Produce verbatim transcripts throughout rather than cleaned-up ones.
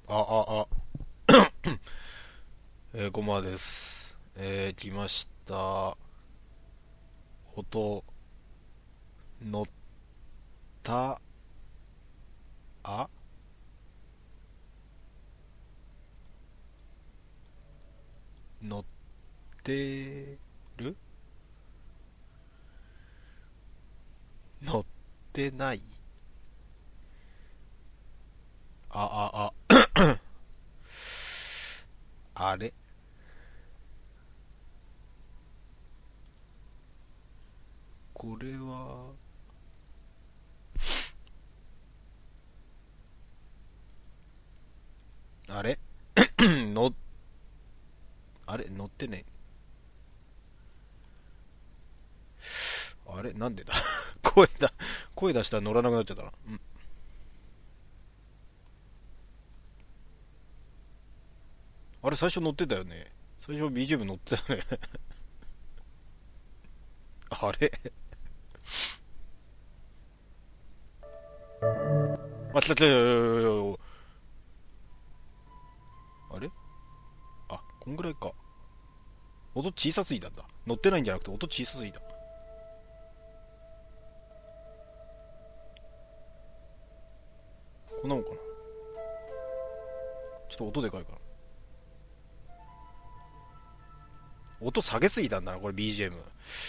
あ、あ、あ、えー、ごまです。えー、来ました。音、乗った、あ、乗ってる乗ってない。あ、あ、あ、あれこれは、あれ乗、あれ乗ってね。あれなんでだ声だ、声出したら乗らなくなっちゃったな。んあれ最初乗ってたよね。最初 ビージーエム 乗ってたよね。あれあ、来た来た来た。あれあ、こんぐらいか。音小さすぎたんだ。乗ってないんじゃなくて音小さすぎた。こんなもんかな。ちょっと音でかいから。音下げすぎたんだな、これ ビージーエム。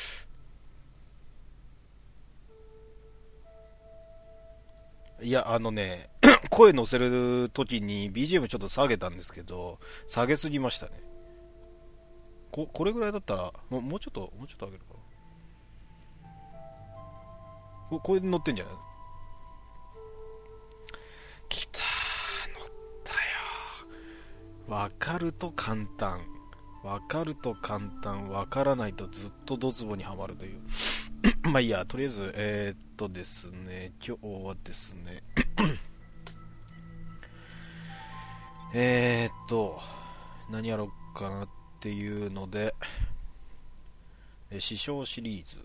いや、あのね、声乗せるときに ビージーエム ちょっと下げたんですけど、下げすぎましたね。こ、これぐらいだったら、もうもうちょっと、もうちょっと上げるかな。ここれ乗ってんじゃない？きたー、乗ったよ。わかると簡単。わかると簡単。わからないとずっとドツボにはまるという。まあいいや、とりあえず、えー、っとですね、今日はですね、えー、っと、何やろうかなっていうので、え師匠シリーズ、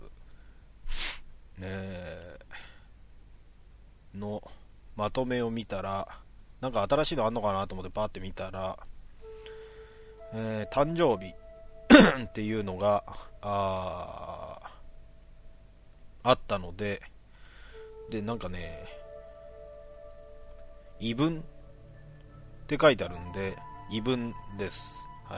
えーのまとめを見たら、なんか新しいのあんのかなと思ってパーって見たら、えー誕生日っていうのがああったので、で、なんかね、異文って書いてあるんで、異文です。はい。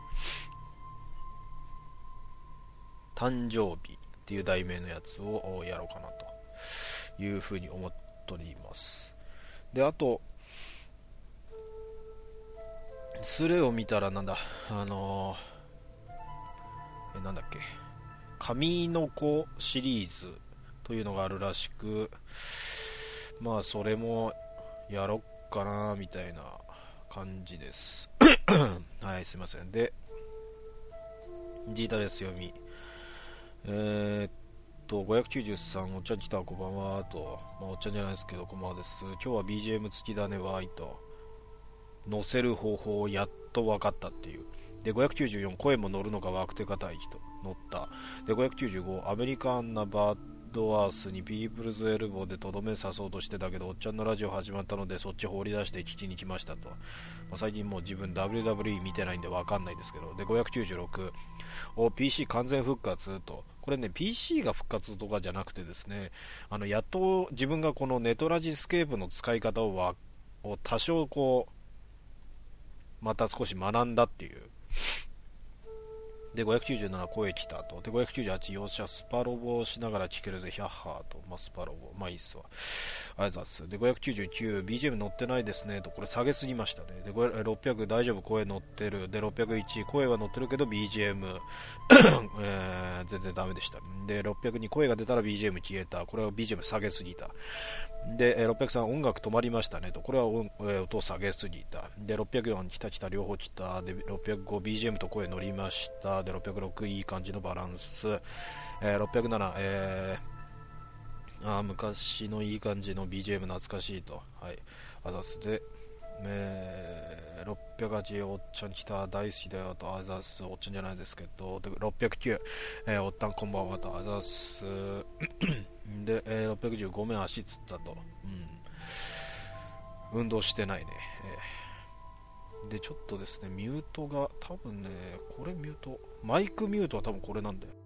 誕生日っていう題名のやつをやろうかなというふうに思っております。で、あと、スレを見たらなんだ、あのー、え、なんだっけ、神の子シリーズというのがあるらしく、まあそれもやろっかなみたいな感じです。はい、すいません。で、ジータです読み。えー、っと、ごひゃくきゅうじゅうさん、おっちゃん来た、こんばんは、と。まあ、おっちゃんじゃないですけど、こんばんはです。今日は ビージーエム 付きだね、わーいと。載せる方法をやっと分かったっていう。で、ごひゃくきゅうじゅうよん、声も乗るのかワークテカ待機と乗った。で、ごひゃくきゅうじゅうご、アメリカンなバッドアースにピープルズエルボーでとどめ刺そうとしてたけど、おっちゃんのラジオ始まったので、そっち放り出して聞きに来ましたと。まあ、最近もう自分 ダブリューダブリューイー 見てないんで分かんないですけど。で、ごひゃくきゅうじゅうろく、お、ピーシー 完全復活と。これね、ピーシー が復活とかじゃなくてですね、あの、やっと自分がこのネトラジスケープの使い方をわを多少こう、また少し学んだっていう。で、ごひゃくきゅうじゅうなな声来たと。で、ごひゃくきゅうじゅうはち、よっしゃ、スパロボをしながら聞けるぜ、ヒャッハーと。まあ、スパロボ。まあ、いいっすわ。ありがとうございます。で、ごひゃくきゅうじゅうきゅう、ビージーエム 乗ってないですねと。これ下げすぎましたね。で、ろっぴゃく、大丈夫、声乗ってる。で、ろっぴゃくいち、声は乗ってるけど ビージーエム、えー、全然ダメでした。で、ろっぴゃくに声が出たら ビージーエム 消えた。これは ビージーエム 下げすぎた。で、ろっぴゃくさん、音楽止まりましたねと。これは音、えー音下げすぎた。で、ろっぴゃくよん、来た来た、両方来た。で、ろっぴゃくご、ビージーエム と声乗りました。で、ろっぴゃくろく、いい感じのバランス。えー、ろっぴゃくなな、えー、あ昔のいい感じの ビージーエム 懐かしいと。はい。あざす。で、えー、ろっぴゃくはち、おっちゃん来た、大好きだよと。あざす。おっちゃんじゃないですけど。で、ろっぴゃくきゅう、えー、おったんこんばんはと。あざす。で、えー、ろっぴゃくじゅうごめん足つったと。うん。運動してないね。 でちょっとですね、ミュートが多分ね、これミュート、マイクミュートは多分これなんだよ。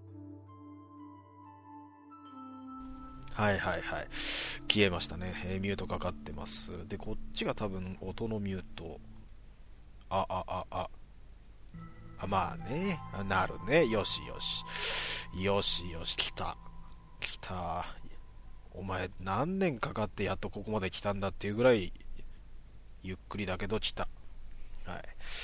はいはいはい、消えましたね、えーミュートかかってます。でこっちが多分音のミュート。あああああ、まあね、なるね。よしよしよしよし、来た来た。お前何年かかってやっとここまで来たんだっていうぐらいゆっくりだけど来た。はい、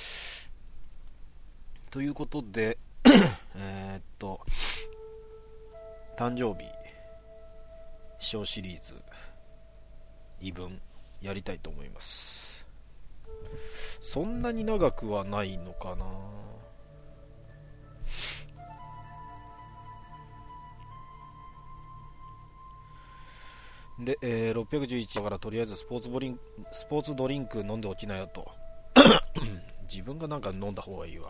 ということでえーっと誕生日小シリーズ異文やりたいと思います。そんなに長くはないのかな。で、えー、ろっぴゃくじゅういちだからとりあえずスポーツボリンスポーツドリンク飲んでおきなよと自分がなんか飲んだ方がいいわ。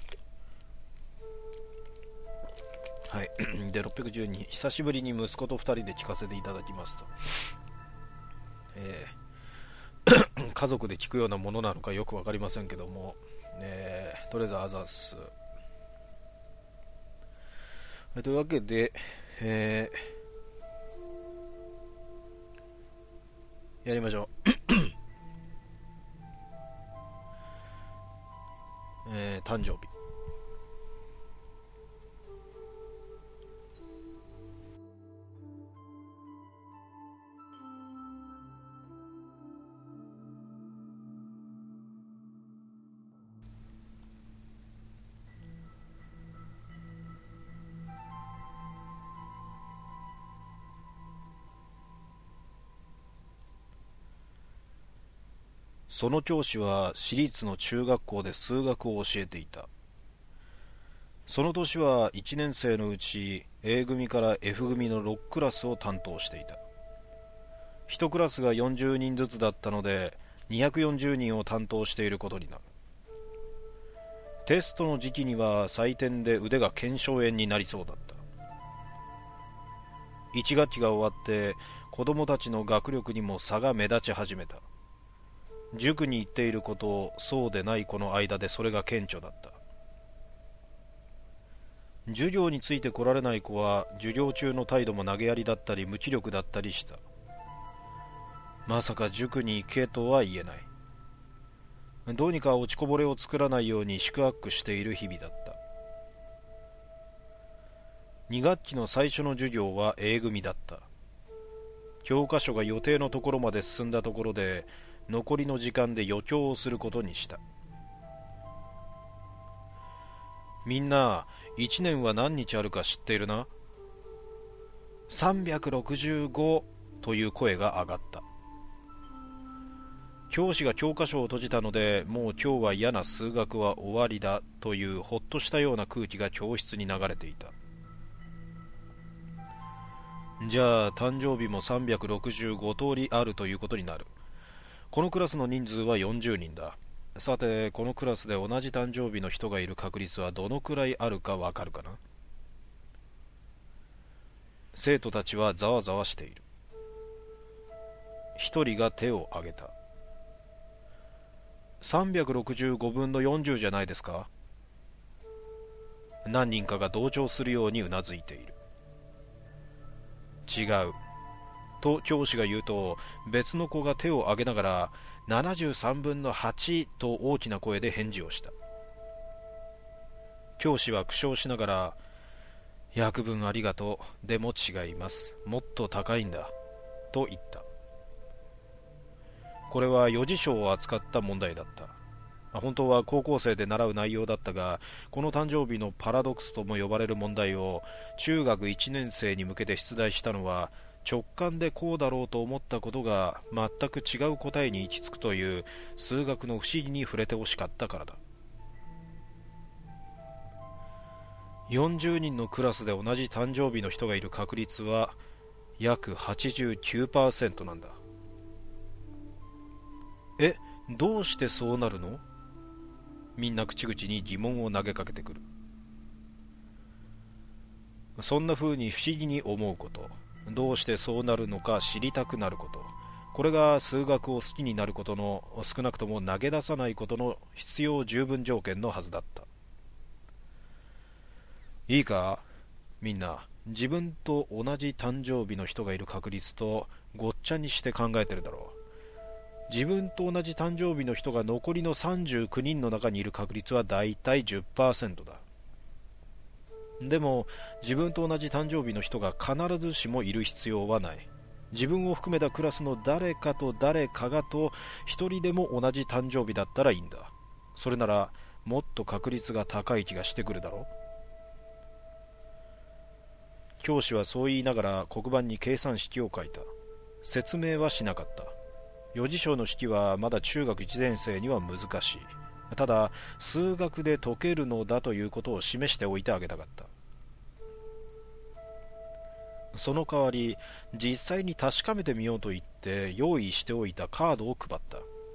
はいでろっぴゃくじゅうに、久しぶりに息子とふたりで聞かせていただきますと、えー、家族で聞くようなものなのかよく分かりませんけども、えー、とりあえずあざっす。というわけで、えー、やりましょうえー、誕生日。その教師は私立の中学校で数学を教えていた。その年はいちねん生のうち A 組から F 組のろくクラスを担当していた。いちクラスがよんじゅうにんずつだったのでにひゃくよんじゅうにんを担当していることになる。テストの時期には採点で腕が腱鞘炎になりそうだった。いち学期が終わって子供たちの学力にも差が目立ち始めた。塾に行っている子とそうでない子の間でそれが顕著だった。授業について来られない子は授業中の態度も投げやりだったり無気力だったりした。まさか塾に行けとは言えない。どうにか落ちこぼれを作らないように四苦八苦している日々だった。に学期の最初の授業は A 組だった。教科書が予定のところまで進んだところで残りの時間で余興をすることにした。みんないちねんは何日あるか知っているな。さんびゃくろくじゅうごという声が上がった。教師が教科書を閉じたのでもう今日は嫌な数学は終わりだというほっとしたような空気が教室に流れていた。じゃあ誕生日もさんびゃくろくじゅうご通りあるということになる。このクラスの人数はよんじゅうにんだ。さてこのクラスで同じ誕生日の人がいる確率はどのくらいあるかわかるかな。生徒たちはざわざわしている。一人が手を挙げた。さんびゃくろくじゅうごぶんのよんじゅうじゃないですか。何人かが同調するようにうなずいている。違うと教師が言うと別の子が手を挙げながらななじゅうさんぶんのはちと大きな声で返事をした。教師は苦笑しながら約分ありがとう、でも違います、もっと高いんだと言った。これは余事象を扱った問題だった。本当は高校生で習う内容だったが、この誕生日のパラドクスとも呼ばれる問題を中学いちねん生に向けて出題したのは直感でこうだろうと思ったことが全く違う答えに行き着くという数学の不思議に触れてほしかったからだ。よんじゅうにんのクラスで同じ誕生日の人がいる確率は約 はちじゅうきゅうパーセント なんだ。え、どうしてそうなるの？みんな口々に疑問を投げかけてくる。そんな風に不思議に思うこと、どうしてそうなるのか知りたくなること、 これが数学を好きになることの、少なくとも投げ出さないことの必要十分条件のはずだった。いいか、みんな、自分と同じ誕生日の人がいる確率とごっちゃにして考えてるだろう。自分と同じ誕生日の人が残りのさんじゅうきゅうにんの中にいる確率はだいたい じゅっパーセント だ。でも自分と同じ誕生日の人が必ずしもいる必要はない。自分を含めたクラスの誰かと誰かがと一人でも同じ誕生日だったらいいんだ。それならもっと確率が高い気がしてくるだろう。教師はそう言いながら黒板に計算式を書いた。説明はしなかった。余事象の式はまだ中学いちねん生には難しい。ただ数学で解けるのだということを示しておいてあげたかった。その代わり実際に確かめてみようと言って用意しておいたカードを配った。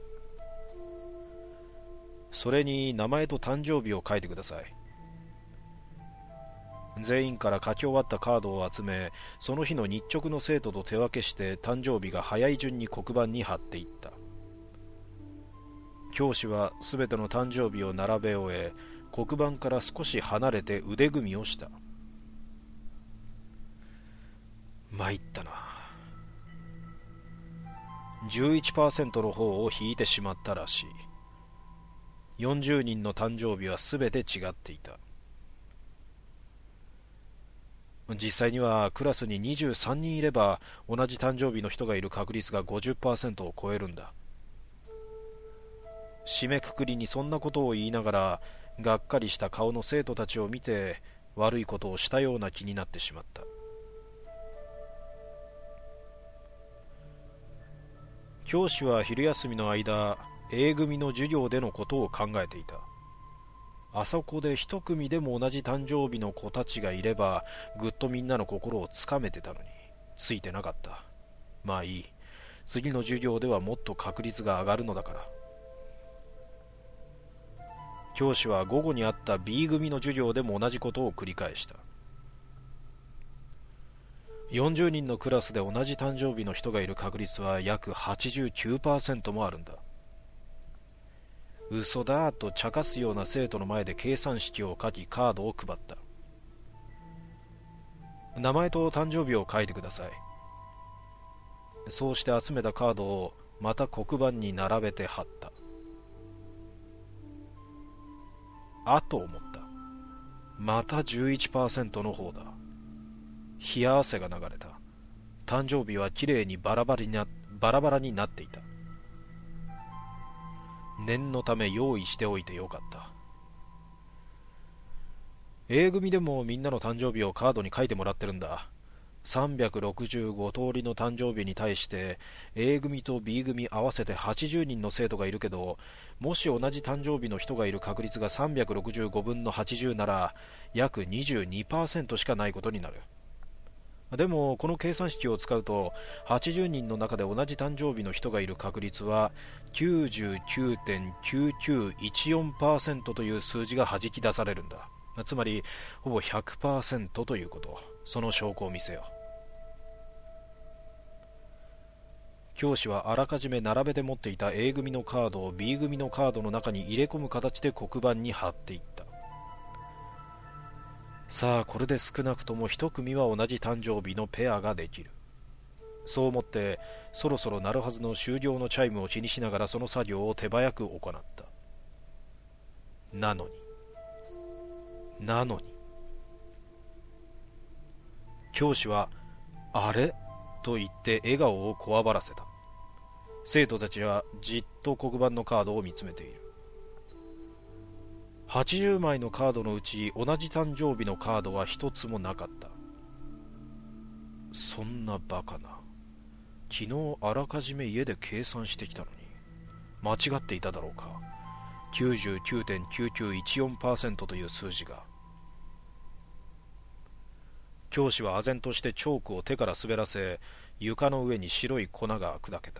それに名前と誕生日を書いてください。全員から書き終わったカードを集め、その日の日直の生徒と手分けして誕生日が早い順に黒板に貼っていった。教師はすべての誕生日を並べ終え、黒板から少し離れて腕組みをした。参ったな。じゅういちパーセント の方を引いてしまったらしい。よんじゅうにんの誕生日はすべて違っていた。実際にはクラスににじゅうさんにんいれば同じ誕生日の人がいる確率が ごじゅっパーセント を超えるんだ。締めくくりにそんなことを言いながらがっかりした顔の生徒たちを見て悪いことをしたような気になってしまった。教師は昼休みの間、A組の授業でのことを考えていた。あそこで一組でも同じ誕生日の子たちがいればぐっとみんなの心をつかめてたのについてなかった。まあいい、次の授業ではもっと確率が上がるのだから。教師は午後にあった B 組の授業でも同じことを繰り返した。よんじゅうにんのクラスで同じ誕生日の人がいる確率は約 はちじゅうきゅうパーセント もあるんだ。嘘だと茶化すような生徒の前で計算式を書きカードを配った。名前と誕生日を書いてください。そうして集めたカードをまた黒板に並べて貼った。あと思った。また じゅういちパーセント の方だ。冷や汗が流れた。誕生日はきれいにバラバラにな、バラバラになっていた。念のため用意しておいてよかった。A 組でもみんなの誕生日をカードに書いてもらってるんだ。さんびゃくろくじゅうご通りの誕生日に対して A 組と B 組合わせてはちじゅうにんの生徒がいるけど、もし同じ誕生日の人がいる確率がさんびゃくろくじゅうごぶんのはちじゅうなら約 にじゅうにパーセント しかないことになる。でもこの計算式を使うとはちじゅうにんの中で同じ誕生日の人がいる確率は きゅうじゅうきゅうてんきゅうきゅういちよんパーセント という数字が弾き出されるんだ。つまりほぼ ひゃくパーセント ということ。その証拠を見せよう。教師はあらかじめ並べて持っていた A 組のカードを B 組のカードの中に入れ込む形で黒板に貼っていった。さあこれで少なくとも一組は同じ誕生日のペアができる。そう思ってそろそろ鳴るはずの終了のチャイムを気にしながらその作業を手早く行った。なのになのに教師はあれと言って笑顔をこわばらせた。生徒たちはじっと黒板のカードを見つめている。はちじゅうまいのカードのうち同じ誕生日のカードは一つもなかった。そんなバカな。昨日あらかじめ家で計算してきたのに間違っていただろうか。 きゅうじゅうきゅうてんきゅうきゅういちよんパーセント という数字が。教師は唖然としてチョークを手から滑らせ床の上に白い粉が砕けた。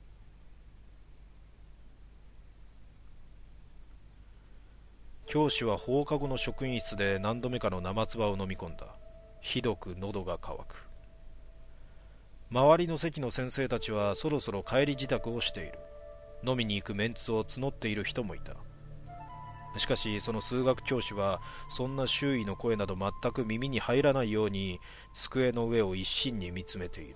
教師は放課後の職員室で何度目かの生唾を飲み込んだ。ひどく喉が渇く。 周りの席の先生たちはそろそろ帰り支度をしている。飲みに行くメンツを募っている人もいた。しかしその数学教師はそんな周囲の声など全く耳に入らないように机の上を一心に見つめている。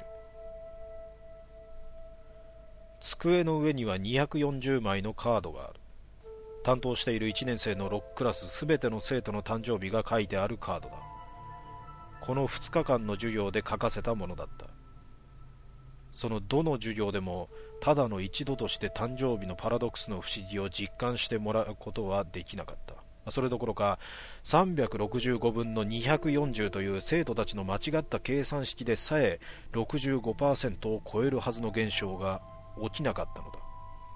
机の上にはにひゃくよんじゅうまいのカードがある。担当しているいちねん生のろくクラスすべての生徒の誕生日が書いてあるカードだ。このふつかかんの授業で書かせたものだった。そのどの授業でもただの一度として誕生日のパラドックスの不思議を実感してもらうことはできなかった。それどころかさんびゃくろくじゅうごぶんのにひゃくよんじゅうという生徒たちの間違った計算式でさえ ろくじゅうごパーセント を超えるはずの現象が起きなかったのだ。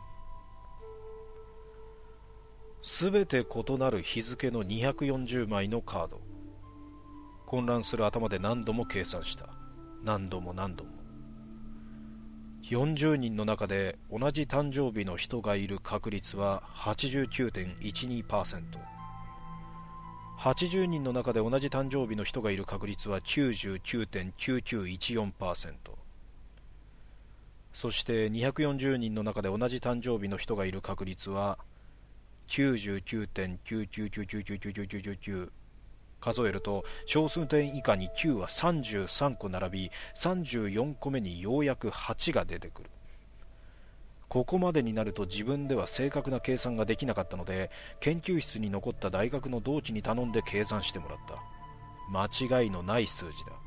すべて異なる日付のにひゃくよんじゅうまいのカード。混乱する頭で何度も計算した。何度も何度も。よんじゅうにんの中で同じ誕生日の人がいる確率は はちじゅうきゅうてんいちにパーセント。はちじゅうにんの中で同じ誕生日の人がいる確率は きゅうじゅうきゅうてんきゅうきゅういちよんパーセント。そしてにひゃくよんじゅうにんの中で同じ誕生日の人がいる確率は きゅうじゅうきゅうてんきゅうきゅうきゅうきゅうきゅうきゅうきゅうきゅうきゅうきゅう。数えると小数点以下にきゅうはさんじゅうさんこ並び、さんじゅうよんこめにようやくはちが出てくる。ここまでになると自分では正確な計算ができなかったので、研究室に残った大学の同期に頼んで計算してもらった。間違いのない数字だ。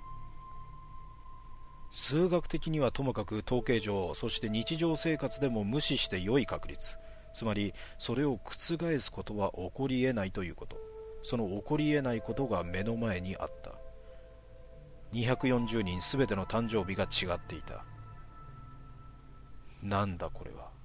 数学的にはともかく統計上、そして日常生活でも無視して良い確率、つまりそれを覆すことは起こり得ないということ。その起こり得ないことが目の前にあった。にひゃくよんじゅうにんすべての誕生日が違っていた。なんだこれは。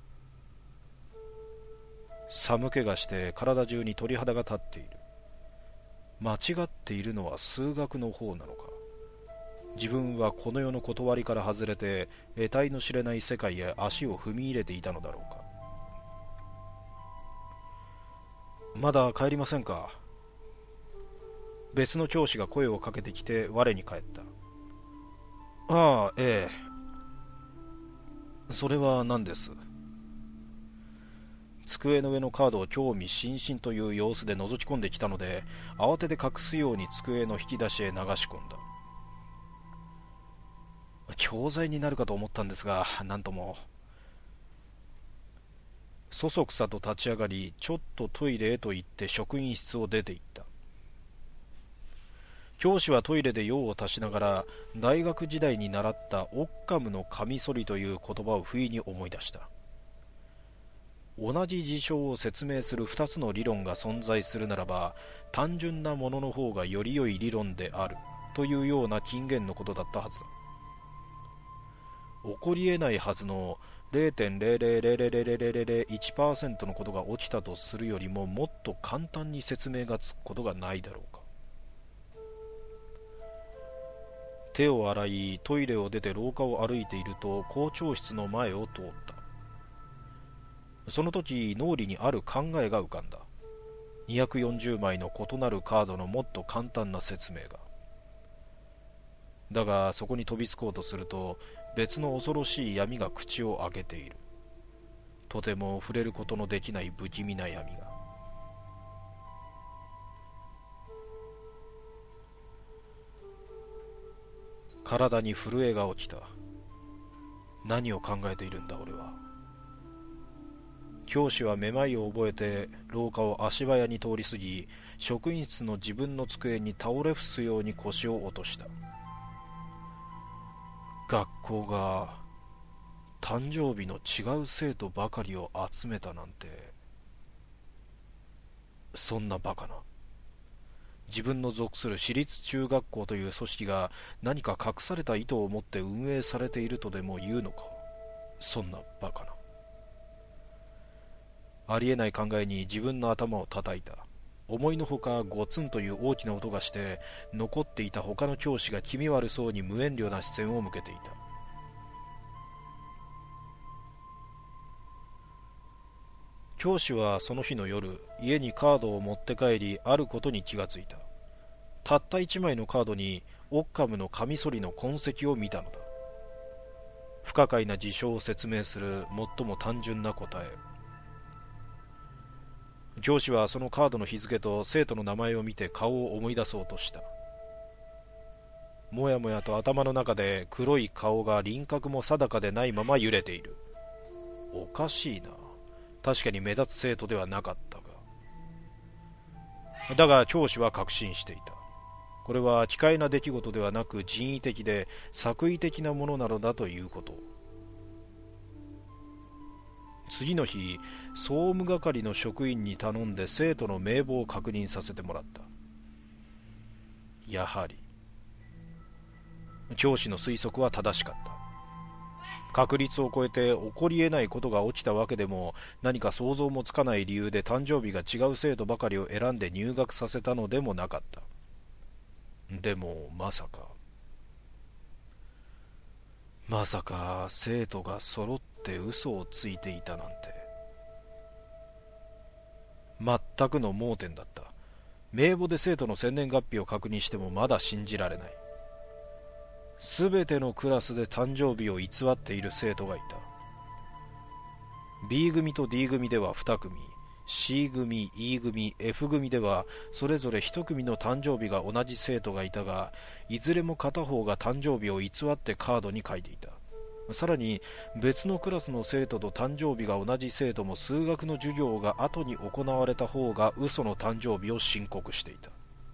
寒気がして体中に鳥肌が立っている。間違っているのは数学の方なのか。自分はこの世の断りから外れて得体の知れない世界へ足を踏み入れていたのだろうか。まだ帰りませんか。別の教師が声をかけてきて我に返った。ああ、ええ。それは何です。机の上のカードを興味津々という様子で覗き込んできたので、慌てて隠すように机の引き出しへ流し込んだ。教材になるかと思ったんですが、なんとも。そそくさと立ち上がり、ちょっとトイレへと行って職員室を出て行った。教師はトイレで用を足しながら大学時代に習ったオッカムのカミソリという言葉を不意に思い出した。同じ事象を説明する二つの理論が存在するならば、単純なものの方がより良い理論であるというような金言のことだったはずだ。起こり得ないはずの ゼロてんゼロゼロゼロゼロゼロゼロゼロいちパーセント のことが起きたとするよりももっと簡単に説明がつくことがないだろうか。手を洗い、トイレを出て廊下を歩いていると校長室の前を通った。その時脳裏にある考えが浮かんだ。にひゃくよんじゅうまいの異なるカードのもっと簡単な説明が。だがそこに飛びつこうとすると別の恐ろしい闇が口を開けている。とても触れることのできない不気味な闇が。体に震えが起きた。何を考えているんだ俺は。教師はめまいを覚えて廊下を足早に通り過ぎ、職員室の自分の机に倒れ伏すように腰を落とした。学校が誕生日の違う生徒ばかりを集めたなんて、そんなバカな。自分の属する私立中学校という組織が何か隠された意図を持って運営されているとでも言うのか。そんなバカな。ありえない考えに自分の頭を叩いた。思いのほかゴツンという大きな音がして、残っていた他の教師が気味悪そうに無遠慮な視線を向けていた。教師はその日の夜、家にカードを持って帰り、あることに気がついた。たった一枚のカードにオッカムのカミソリの痕跡を見たのだ。 不可解な事象を説明する最も単純な答え。教師はそのカードの日付と生徒の名前を見て顔を思い出そうとした。もやもやと頭の中で黒い顔が輪郭も定かでないまま揺れている。おかしいな。確かに目立つ生徒ではなかったが。だが教師は確信していた。これは奇怪な出来事ではなく人為的で作為的なものなのだということ。次の日、総務係の職員に頼んで生徒の名簿を確認させてもらった。やはり教師の推測は正しかった。確率を超えて起こり得ないことが起きたわけでも、何か想像もつかない理由で誕生日が違う生徒ばかりを選んで入学させたのでもなかった。でもまさかまさか生徒が揃って嘘をついていたなんて。全くの盲点だった。名簿で生徒の生年月日を確認してもまだ信じられない。すべてのクラスで誕生日を偽っている生徒がいた。 B 組と D 組ではに組、 C 組、E 組、F 組ではそれぞれいち組の誕生日が同じ生徒がいたが、いずれも片方が誕生日を偽ってカードに書いていた。さらに別のクラスの生徒と誕生日が同じ生徒も数学の授業が後に行われた方が嘘の誕生日を申告していた。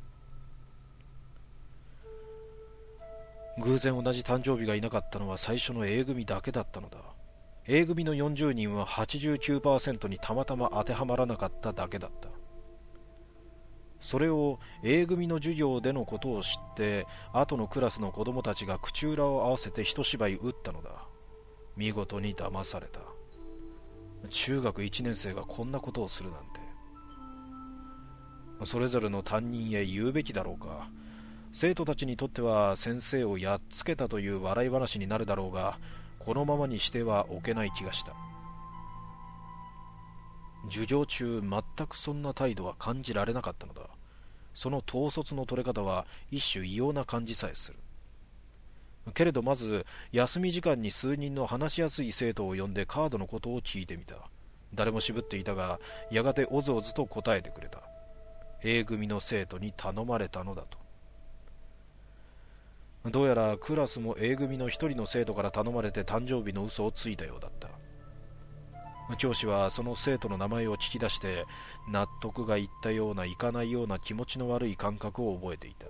偶然同じ誕生日がいなかったのは最初の A 組だけだったのだ。 A 組のよんじゅうにんは はちじゅうきゅうパーセント にたまたま当てはまらなかっただけだった。それを A 組の授業でのことを知って後のクラスの子供たちが口裏を合わせて一芝居打ったのだ。見事に騙された。中学いちねん生がこんなことをするなんて。それぞれの担任へ言うべきだろうか。生徒たちにとっては先生をやっつけたという笑い話になるだろうが、このままにしてはおけない気がした。授業中全くそんな態度は感じられなかったのだ。その統率の取れ方は一種異様な感じさえする。けれどまず休み時間に数人の話しやすい生徒を呼んでカードのことを聞いてみた。誰も渋っていたが、やがておずおずと答えてくれた。 A 組の生徒に頼まれたのだと。どうやらクラスも A 組の一人の生徒から頼まれて誕生日の嘘をついたようだった。教師はその生徒の名前を聞き出して納得がいったようないかないような気持ちの悪い感覚を覚えていた。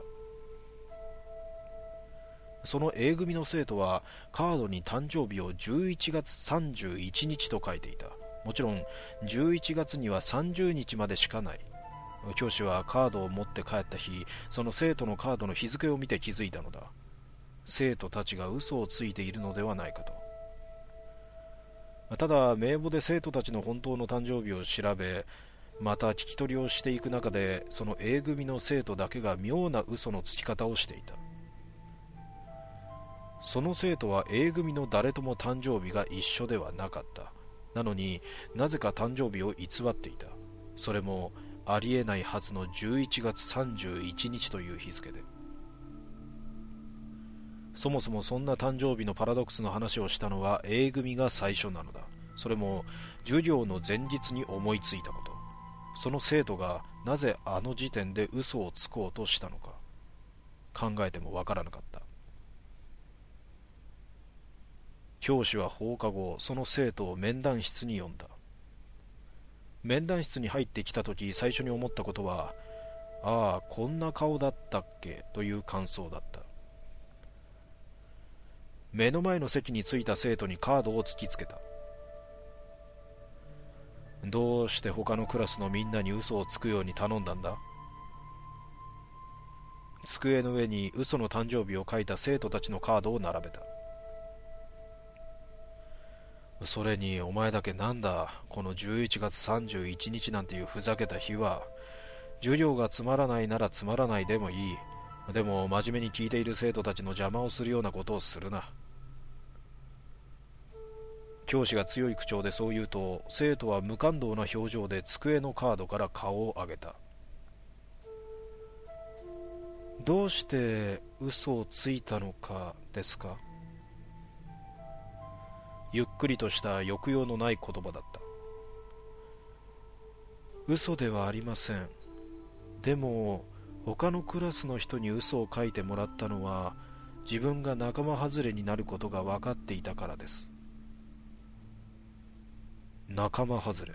その A 組の生徒はカードに誕生日をじゅういちがつさんじゅういちにちと書いていた。もちろんじゅういちがつにはさんじゅうにちまでしかない。教師はカードを持って帰った日、その生徒のカードの日付を見て気づいたのだ。生徒たちが嘘をついているのではないかと。ただ名簿で生徒たちの本当の誕生日を調べ、また聞き取りをしていく中で、その A 組の生徒だけが妙な嘘のつき方をしていた。その生徒は A 組の誰とも誕生日が一緒ではなかった。なのになぜか誕生日を偽っていた。それもありえないはずのじゅういちがつさんじゅういちにちという日付で。そもそもそんな誕生日のパラドックスの話をしたのは A 組が最初なのだ。それも授業の前日に思いついたこと。その生徒がなぜあの時点で嘘をつこうとしたのか、考えてもわからなかった。教師は放課後、その生徒を面談室に呼んだ。面談室に入ってきたとき最初に思ったことは、ああこんな顔だったっけという感想だった。目の前の席に着いた生徒にカードを突きつけた。どうして他のクラスのみんなに嘘をつくように頼んだんだ。机の上に嘘の誕生日を書いた生徒たちのカードを並べた。それにお前だけなんだ、このじゅういちがつさんじゅういちにちなんていうふざけた日は。授業がつまらないならつまらないでもいい。でも真面目に聞いている生徒たちの邪魔をするようなことをするな。教師が強い口調でそう言うと、生徒は無感動な表情で机のカードから顔を上げた。どうして嘘をついたのかですか。 ゆっくりとした抑揚のない言葉だった。嘘ではありません。でも他のクラスの人に嘘を書いてもらったのは自分が仲間外れになることが分かっていたからです。仲間外れ。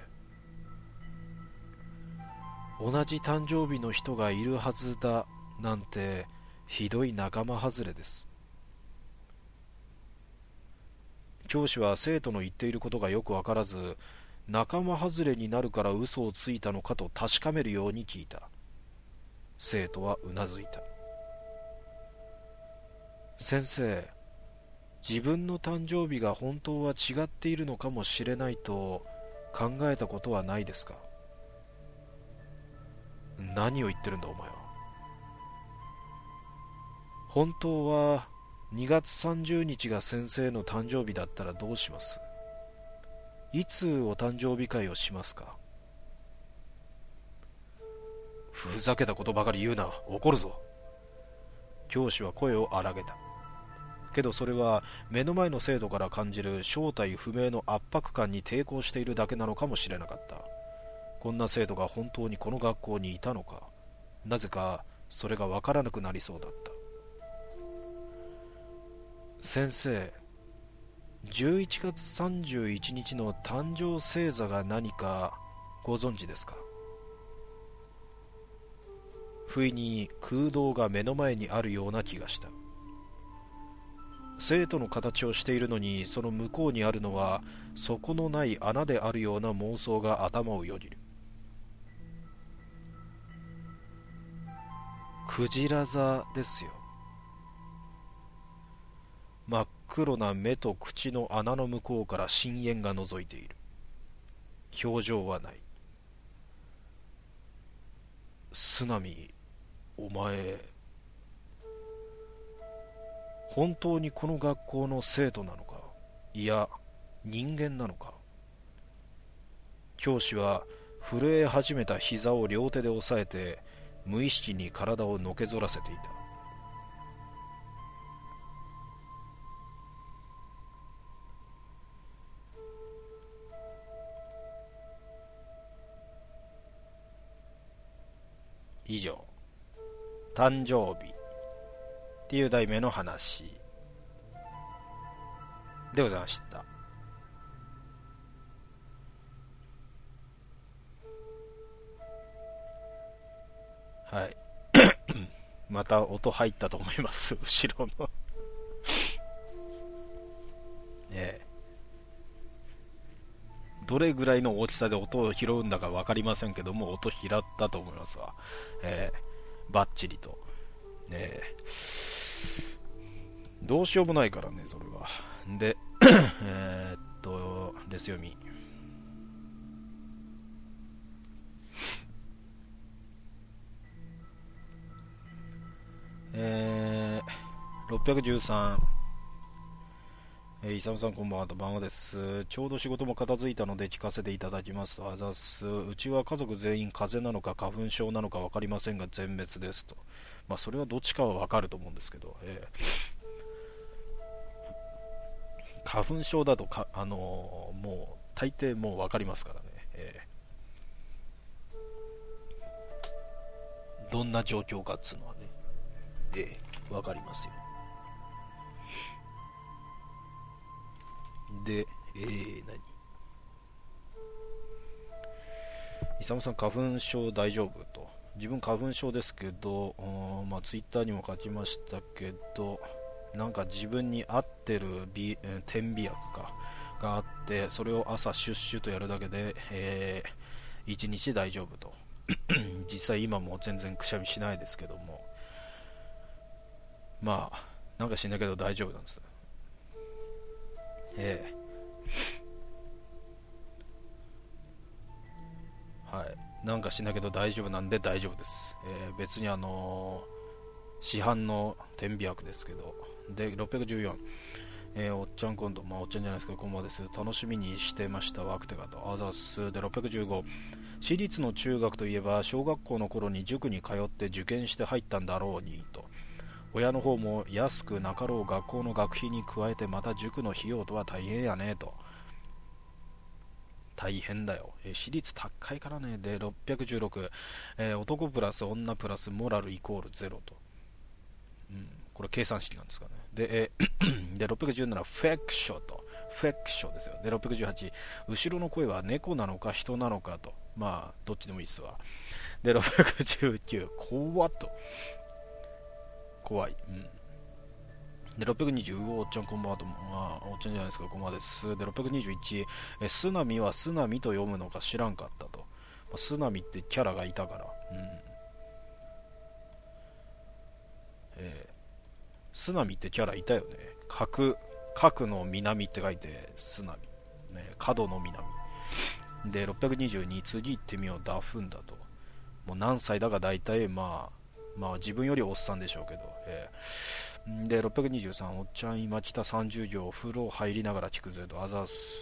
同じ誕生日の人がいるはずだなんてひどい仲間外れです。教師は生徒の言っていることがよく分からず、仲間外れになるから嘘をついたのかと確かめるように聞いた。生徒はうなずいた。先生、自分の誕生日が本当は違っているのかもしれないと考えたことはないですか？何を言ってるんだお前は。本当はにがつさんじゅうにちが先生の誕生日だったらどうします？いつお誕生日会をしますか？ふざけたことばかり言うな、怒るぞ。教師は声を荒げた。けどそれは目の前の生徒から感じる正体不明の圧迫感に抵抗しているだけなのかもしれなかった。こんな生徒が本当にこの学校にいたのか、なぜかそれがわからなくなりそうだった。先生、じゅういちがつさんじゅういちにちの誕生星座が何かご存知ですか？不意に空洞が目の前にあるような気がした。生徒の形をしているのに、その向こうにあるのは底のない穴であるような妄想が頭をよぎる。クジラ座ですよ。真っ黒な目と口の穴の向こうから深淵が覗いている。表情はない。スナミ、お前本当にこの学校の生徒なのか、いや人間なのか。教師は震え始めた膝を両手で押さえて無意識に体をのけぞらせていた。以上、誕生日っていう題名の話でございました。はい。また音入ったと思います、後ろの。ねえ。どれぐらいの大きさで音を拾うんだか分かりませんけども、音拾ったと思いますわ。えー、バッチリと。ねえ。どうしようもないからね、それは。で、えーっと、レス読み。えー、ろっぴゃくじゅうさん。えー、イサムさんこんばんは、番はです。ちょうど仕事も片付いたので聞かせていただきますと。あざす。うちは家族全員風邪なのか花粉症なのか分かりませんが全滅ですと。まあそれはどっちかは分かると思うんですけど、えー、花粉症だとか、あのー、もう大抵もう分かりますからね、えー、どんな状況かっつうのはね、えー、分かりますよ。で、えー、何イサムさん花粉症大丈夫と。自分花粉症ですけど、まあ、ツイッターにも書きましたけど、なんか自分に合ってる美点鼻薬かがあって、それを朝シュッシュとやるだけで、えー、いちにち大丈夫と。実際今も全然くしゃみしないですけども、まあなんかしんないけど大丈夫なんです。ええー、はい、なんかしないけど大丈夫なんで大丈夫です。えー、別にあのー、市販の点鼻薬ですけど。でろっぴゃくじゅうよん、えー、おっちゃん今度、まあおっちゃんじゃないですけどこんばんはです。楽しみにしてましたワクテガと。あざっす。でろっぴゃくじゅうご、私立の中学といえば小学校の頃に塾に通って受験して入ったんだろうにと。 親の方も安くなかろう学校の学費に加えてまた塾の費用とは大変やねと。大変だよ。えー私立高いからね。で、ろっぴゃくじゅうろく、えー男プラス女プラスモラルイコールゼロと。うん、これ計算式なんですかね。で、えーでろっぴゃくじゅうなな、フェクショと。フェクショですよ。で、ろっぴゃくじゅうはち、後ろの声は猫なのか人なのかと。まあ、どっちでもいいですわ。で、ろっぴゃくじゅうきゅう、怖っと。怖い。うん。で、ろっぴゃくにじゅう、うおっちゃんこんばんはと、まあ、おっちゃんじゃないですか、こんばんはです。で、ろっぴゃくにじゅういち、え、スナミはスナミと読むのか知らんかったと。まあ、スナミってキャラがいたから。うん。えー、スナミってキャラいたよね。角、角の南って書いて、スナミ。ね、角の南。で、ろっぴゃくにじゅうに、次行ってみよう、ダフンだと。もう何歳だか大体、まあ、まあ自分よりおっさんでしょうけど。えー、で、ろっぴゃくにじゅうさん、おっちゃん今来たさんじゅう行、お風呂入りながら聞くぜと、あざす。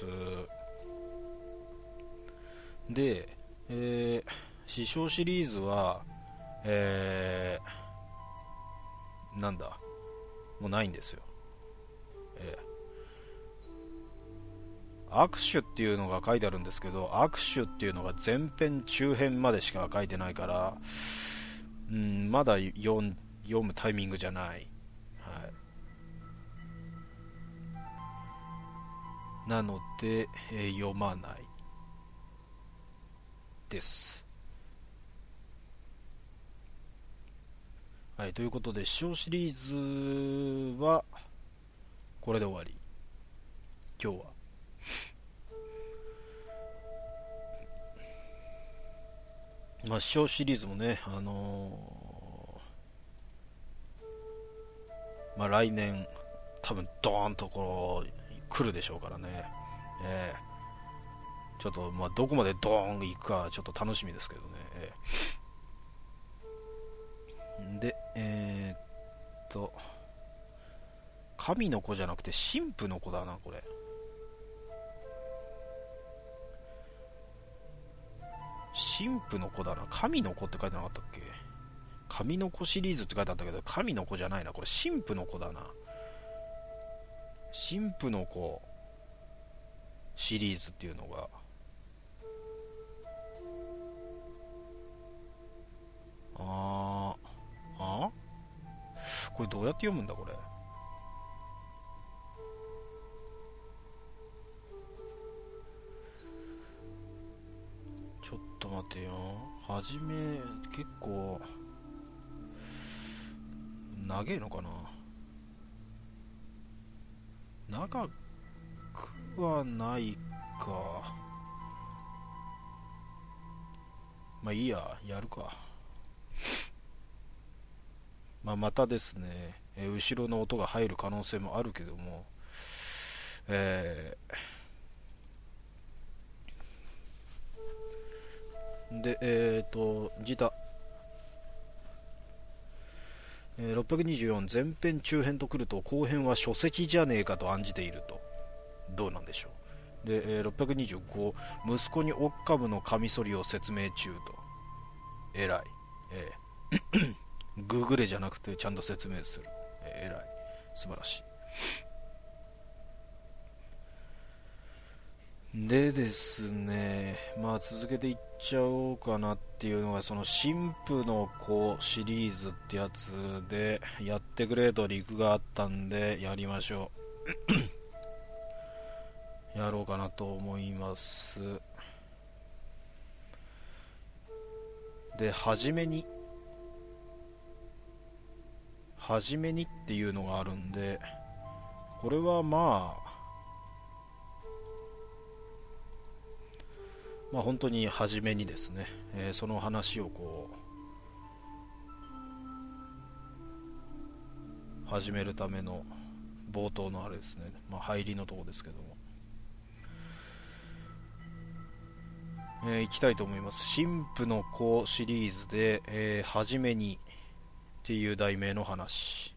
で、えー、師匠シリーズは、えー、なんだ、もうないんですよ。えー、握手っていうのが書いてあるんですけど、握手っていうのが前編中編までしか書いてないから、うん、まだ読ん読むタイミングじゃない。はい。なので、えー読まないです。はい、ということで、師匠シリーズはこれで終わり。今日は。まあ、師匠シリーズもね、あのーまあ、来年、多分ドーンとこう来るでしょうからね。えー、ちょっと、まあ、どこまでドーン行くか、ちょっと楽しみですけどね。えー、で、えー、っと、神の子じゃなくて神父の子だな、これ。神父の子だな。神の子って書いてなかったっけ？神の子シリーズって書いてあったけど、神の子じゃないな。これ神父の子だな。神父の子シリーズっていうのが、あー、あこれどうやって読むんだこれ。ちょっと待てよ。はじめ、結構、長えのかな。長くはないか。まあいいや、やるか。まあまたですね、えー後ろの音が入る可能性もあるけども、えー、で、えっ、ー、と、ジタ、えー、ろっぴゃくにじゅうよん、前編中編とくると後編は書籍じゃねえかと案じていると。どうなんでしょう。で、えー、ろっぴゃくにじゅうご、息子にオッカムのカミソリを説明中と。えらい。えー、グーグレじゃなくてちゃんと説明する。えー、えらい。素晴らしい。でですね、まあ続けていっちゃおうかなっていうのが、その神父の子シリーズってやつで、やってくれとリクがあったんで、やりましょう。やろうかなと思います。で、はじめに、はじめにっていうのがあるんで、これはまあ、まあ本当に初めにですね、えーその話をこう始めるための冒頭のあれですね、まあ、入りのとこですけども、えー、いきたいと思います。神父の子シリーズで、えー、初めにっていう題名の話。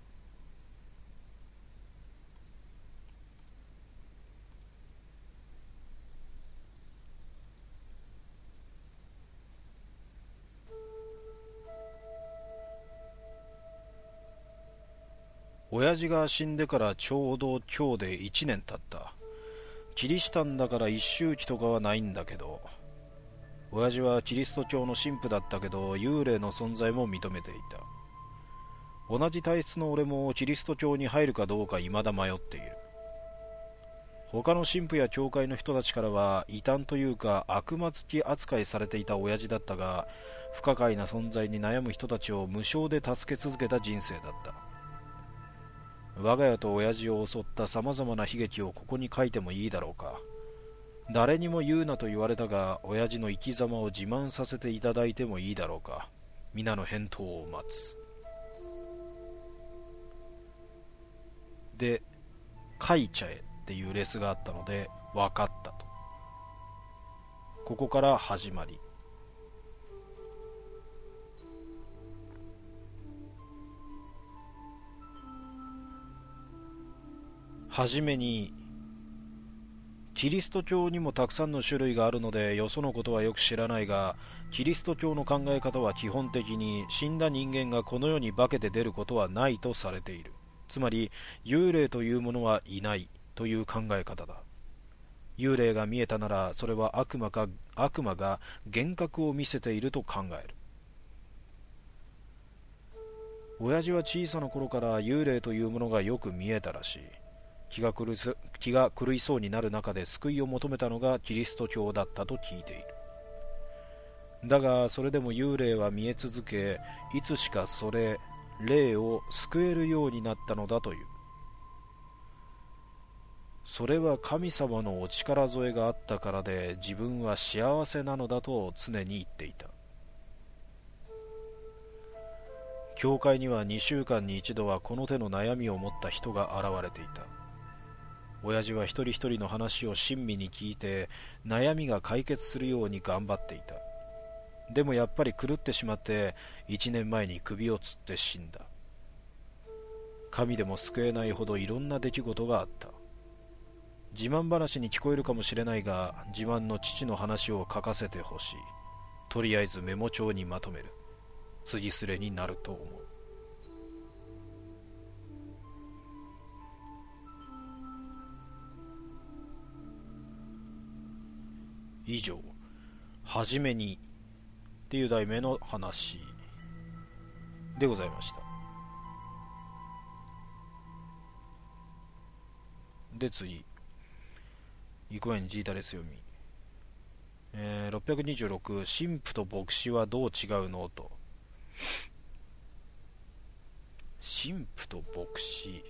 親父が死んでからちょうど今日で一年経った。キリシタンだから一周忌とかはないんだけど、親父はキリスト教の神父だったけど幽霊の存在も認めていた。同じ体質の俺もキリスト教に入るかどうか未だ迷っている。他の神父や教会の人たちからは異端というか悪魔つき扱いされていた親父だったが、不可解な存在に悩む人たちを無償で助け続けた人生だった。我が家と親父を襲ったさまざまな悲劇をここに書いてもいいだろうか。誰にも言うなと言われたが、親父の生き様を自慢させていただいてもいいだろうか。皆の返答を待つ。で、書いちゃえっていうレスがあったので、分かったと。ここから始まり。はじめに、キリスト教にもたくさんの種類があるのでよそのことはよく知らないが、キリスト教の考え方は基本的に死んだ人間がこの世に化けて出ることはないとされている。つまり幽霊というものはいないという考え方だ。幽霊が見えたならそれは悪魔か悪魔が幻覚を見せていると考える。親父は小さな頃から幽霊というものがよく見えたらしい。気が狂いそ、気が狂いそうになる中で救いを求めたのがキリスト教だったと聞いている。だがそれでも幽霊は見え続け、いつしかそれ霊を救えるようになったのだという。それは神様のお力添えがあったからで、自分は幸せなのだと常に言っていた。教会にはにしゅうかんに一度はこの手の悩みを持った人が現れていた。親父は一人一人の話を親身に聞いて悩みが解決するように頑張っていた。でもやっぱり狂ってしまって一年前に首をつって死んだ。神でも救えないほどいろんな出来事があった。自慢話に聞こえるかもしれないが、自慢の父の話を書かせてほしい。とりあえずメモ帳にまとめる。次すれになると思う。以上、はじめにっていう題名の話でございました。で次、イコエンジータレス読み、えー、ろっぴゃくにじゅうろく、神父と牧師はどう違うのと。神父と牧師、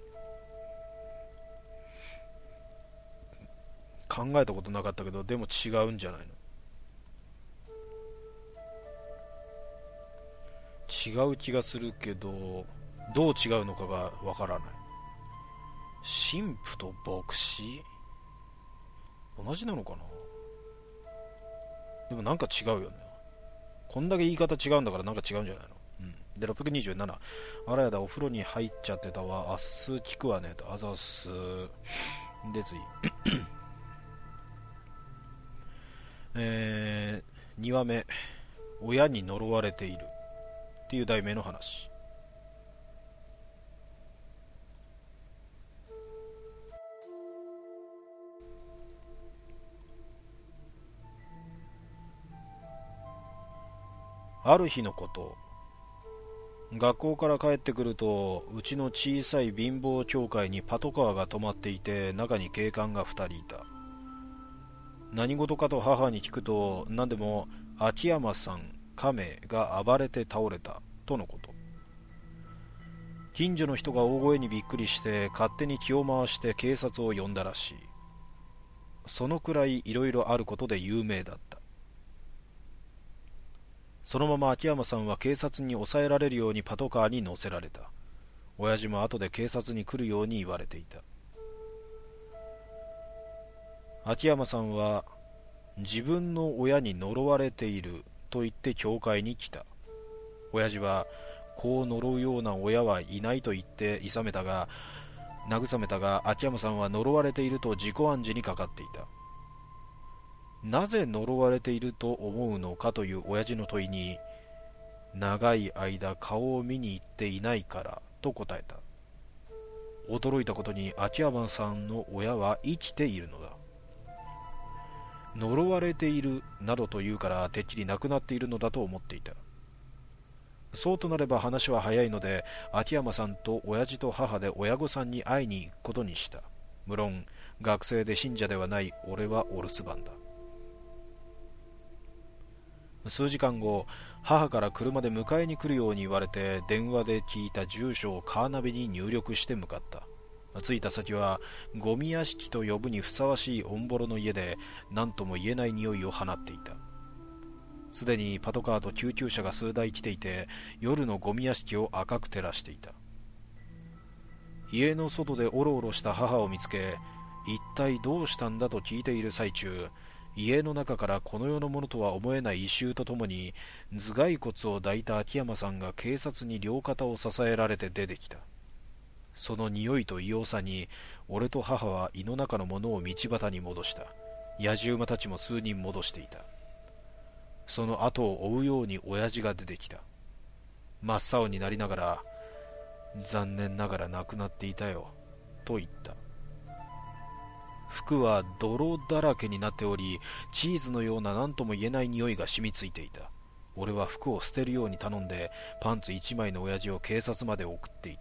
考えたことなかったけど、でも違うんじゃないの。違う気がするけど、どう違うのかがわからない。神父と牧師同じなのかな。でもなんか違うよね。こんだけ言い方違うんだからなんか違うんじゃないの。うん、でろっぴゃくにじゅうなな、あらやだお風呂に入っちゃってたわ、あっす聞くわねと。あざっす。で次えー、にわめ、親に呪われているっていう題名の話。ある日のこと、学校から帰ってくると、うちの小さい貧乏教会にパトカーが止まっていて、中に警官がふたりいた。何事かと母に聞くと、何でも秋山さん、亀が暴れて倒れたとのこと。近所の人が大声にびっくりして勝手に気を回して警察を呼んだらしい。そのくらいいろいろあることで有名だった。そのまま秋山さんは警察に抑えられるようにパトカーに乗せられた。親父も後で警察に来るように言われていた。秋山さんは自分の親に呪われていると言って教会に来た。親父はこう呪うような親はいないと言っていさめたが慰めたが秋山さんは呪われていると自己暗示にかかっていた。なぜ呪われていると思うのかという親父の問いに、長い間顔を見に行っていないからと答えた。 驚いたことに秋山さんの親は生きているのだ。呪われているなどと言うからてっきり亡くなっているのだと思っていた。そうとなれば話は早いので、秋山さんと親父と母で親御さんに会いに行くことにした。無論学生で信者ではない俺はお留守番だ。数時間後、母から車で迎えに来るように言われて、電話で聞いた住所をカーナビに入力して向かった。着いた先はゴミ屋敷と呼ぶにふさわしいオンボロの家で、何とも言えない匂いを放っていた。すでにパトカーと救急車が数台来ていて、夜のゴミ屋敷を赤く照らしていた。家の外でおろおろした母を見つけ、一体どうしたんだと聞いている最中、家の中からこの世のものとは思えない異臭とともに、頭蓋骨を抱いた秋山さんが警察に両肩を支えられて出てきた。その匂いと異様さに、俺と母は胃の中のものを道端に戻した。野じ馬たちも数人戻していた。その後を追うように親父が出てきた。真っ青になりながら、残念ながら亡くなっていたよ、と言った。服は泥だらけになっており、チーズのような何とも言えない匂いが染みついていた。俺は服を捨てるように頼んで、パンツ一枚の親父を警察まで送っていった。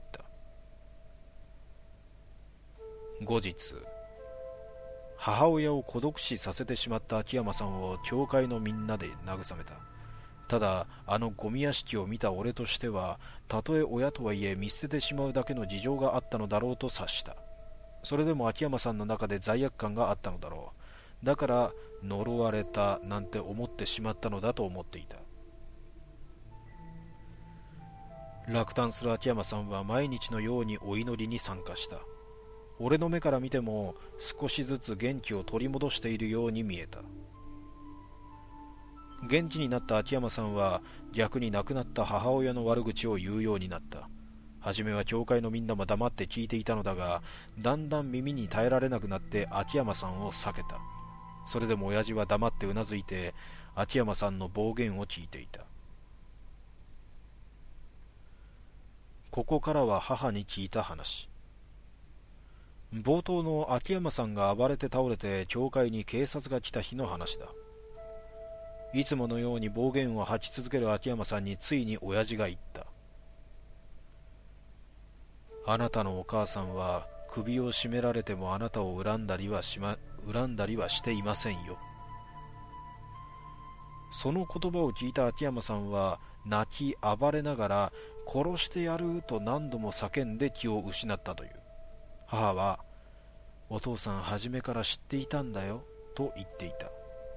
後日、母親を孤独死させてしまった秋山さんを教会のみんなで慰めた。ただ、あのゴミ屋敷を見た俺としては、たとえ親とはいえ見捨ててしまうだけの事情があったのだろうと察した。それでも秋山さんの中で罪悪感があったのだろう。だから呪われたなんて思ってしまったのだと思っていた。落胆する秋山さんは毎日のようにお祈りに参加した。俺の目から見ても少しずつ元気を取り戻しているように見えた。元気になった秋山さんは逆に亡くなった母親の悪口を言うようになった。はじめは教会のみんなも黙って聞いていたのだが、だんだん耳に耐えられなくなって秋山さんを避けた。それでも親父は黙ってうなずいて秋山さんの暴言を聞いていた。ここからは母に聞いた話。冒頭の秋山さんが暴れて倒れて教会に警察が来た日の話だ。いつものように暴言を吐き続ける秋山さんについに親父が言った。あなたのお母さんは首を絞められてもあなたを恨んだりはしま、恨んだりはしていませんよ。その言葉を聞いた秋山さんは泣き暴れながら殺してやると何度も叫んで気を失ったという。母はお父さん初めから知っていたんだよと言っていた。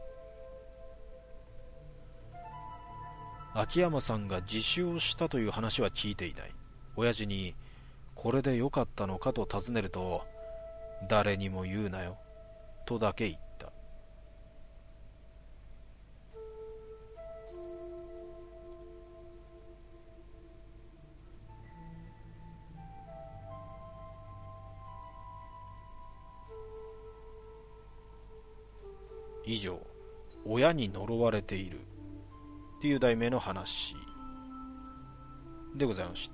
秋山さんが自首をしたという話は聞いていない。親父にこれでよかったのかと尋ねると、誰にも言うなよとだけ言った。以上、親に呪われているっていう題名の話でございました。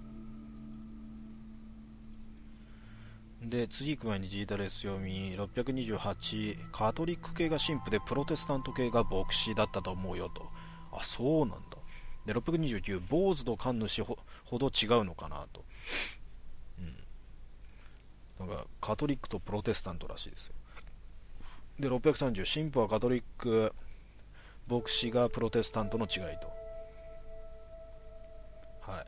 で、次行く前にジータレス読みろっぴゃくにじゅうはち、カトリック系が神父でプロテスタント系が牧師だったと思うよと。あ、そうなんだ。で、ろっぴゃくにじゅうきゅう、坊主と神主 ほ, ほど違うのかなと。うん。なんかカトリックとプロテスタントらしいですよ。で、ろっぴゃくさんじゅう、神父はカトリック、牧師がプロテスタントの違いと。はい。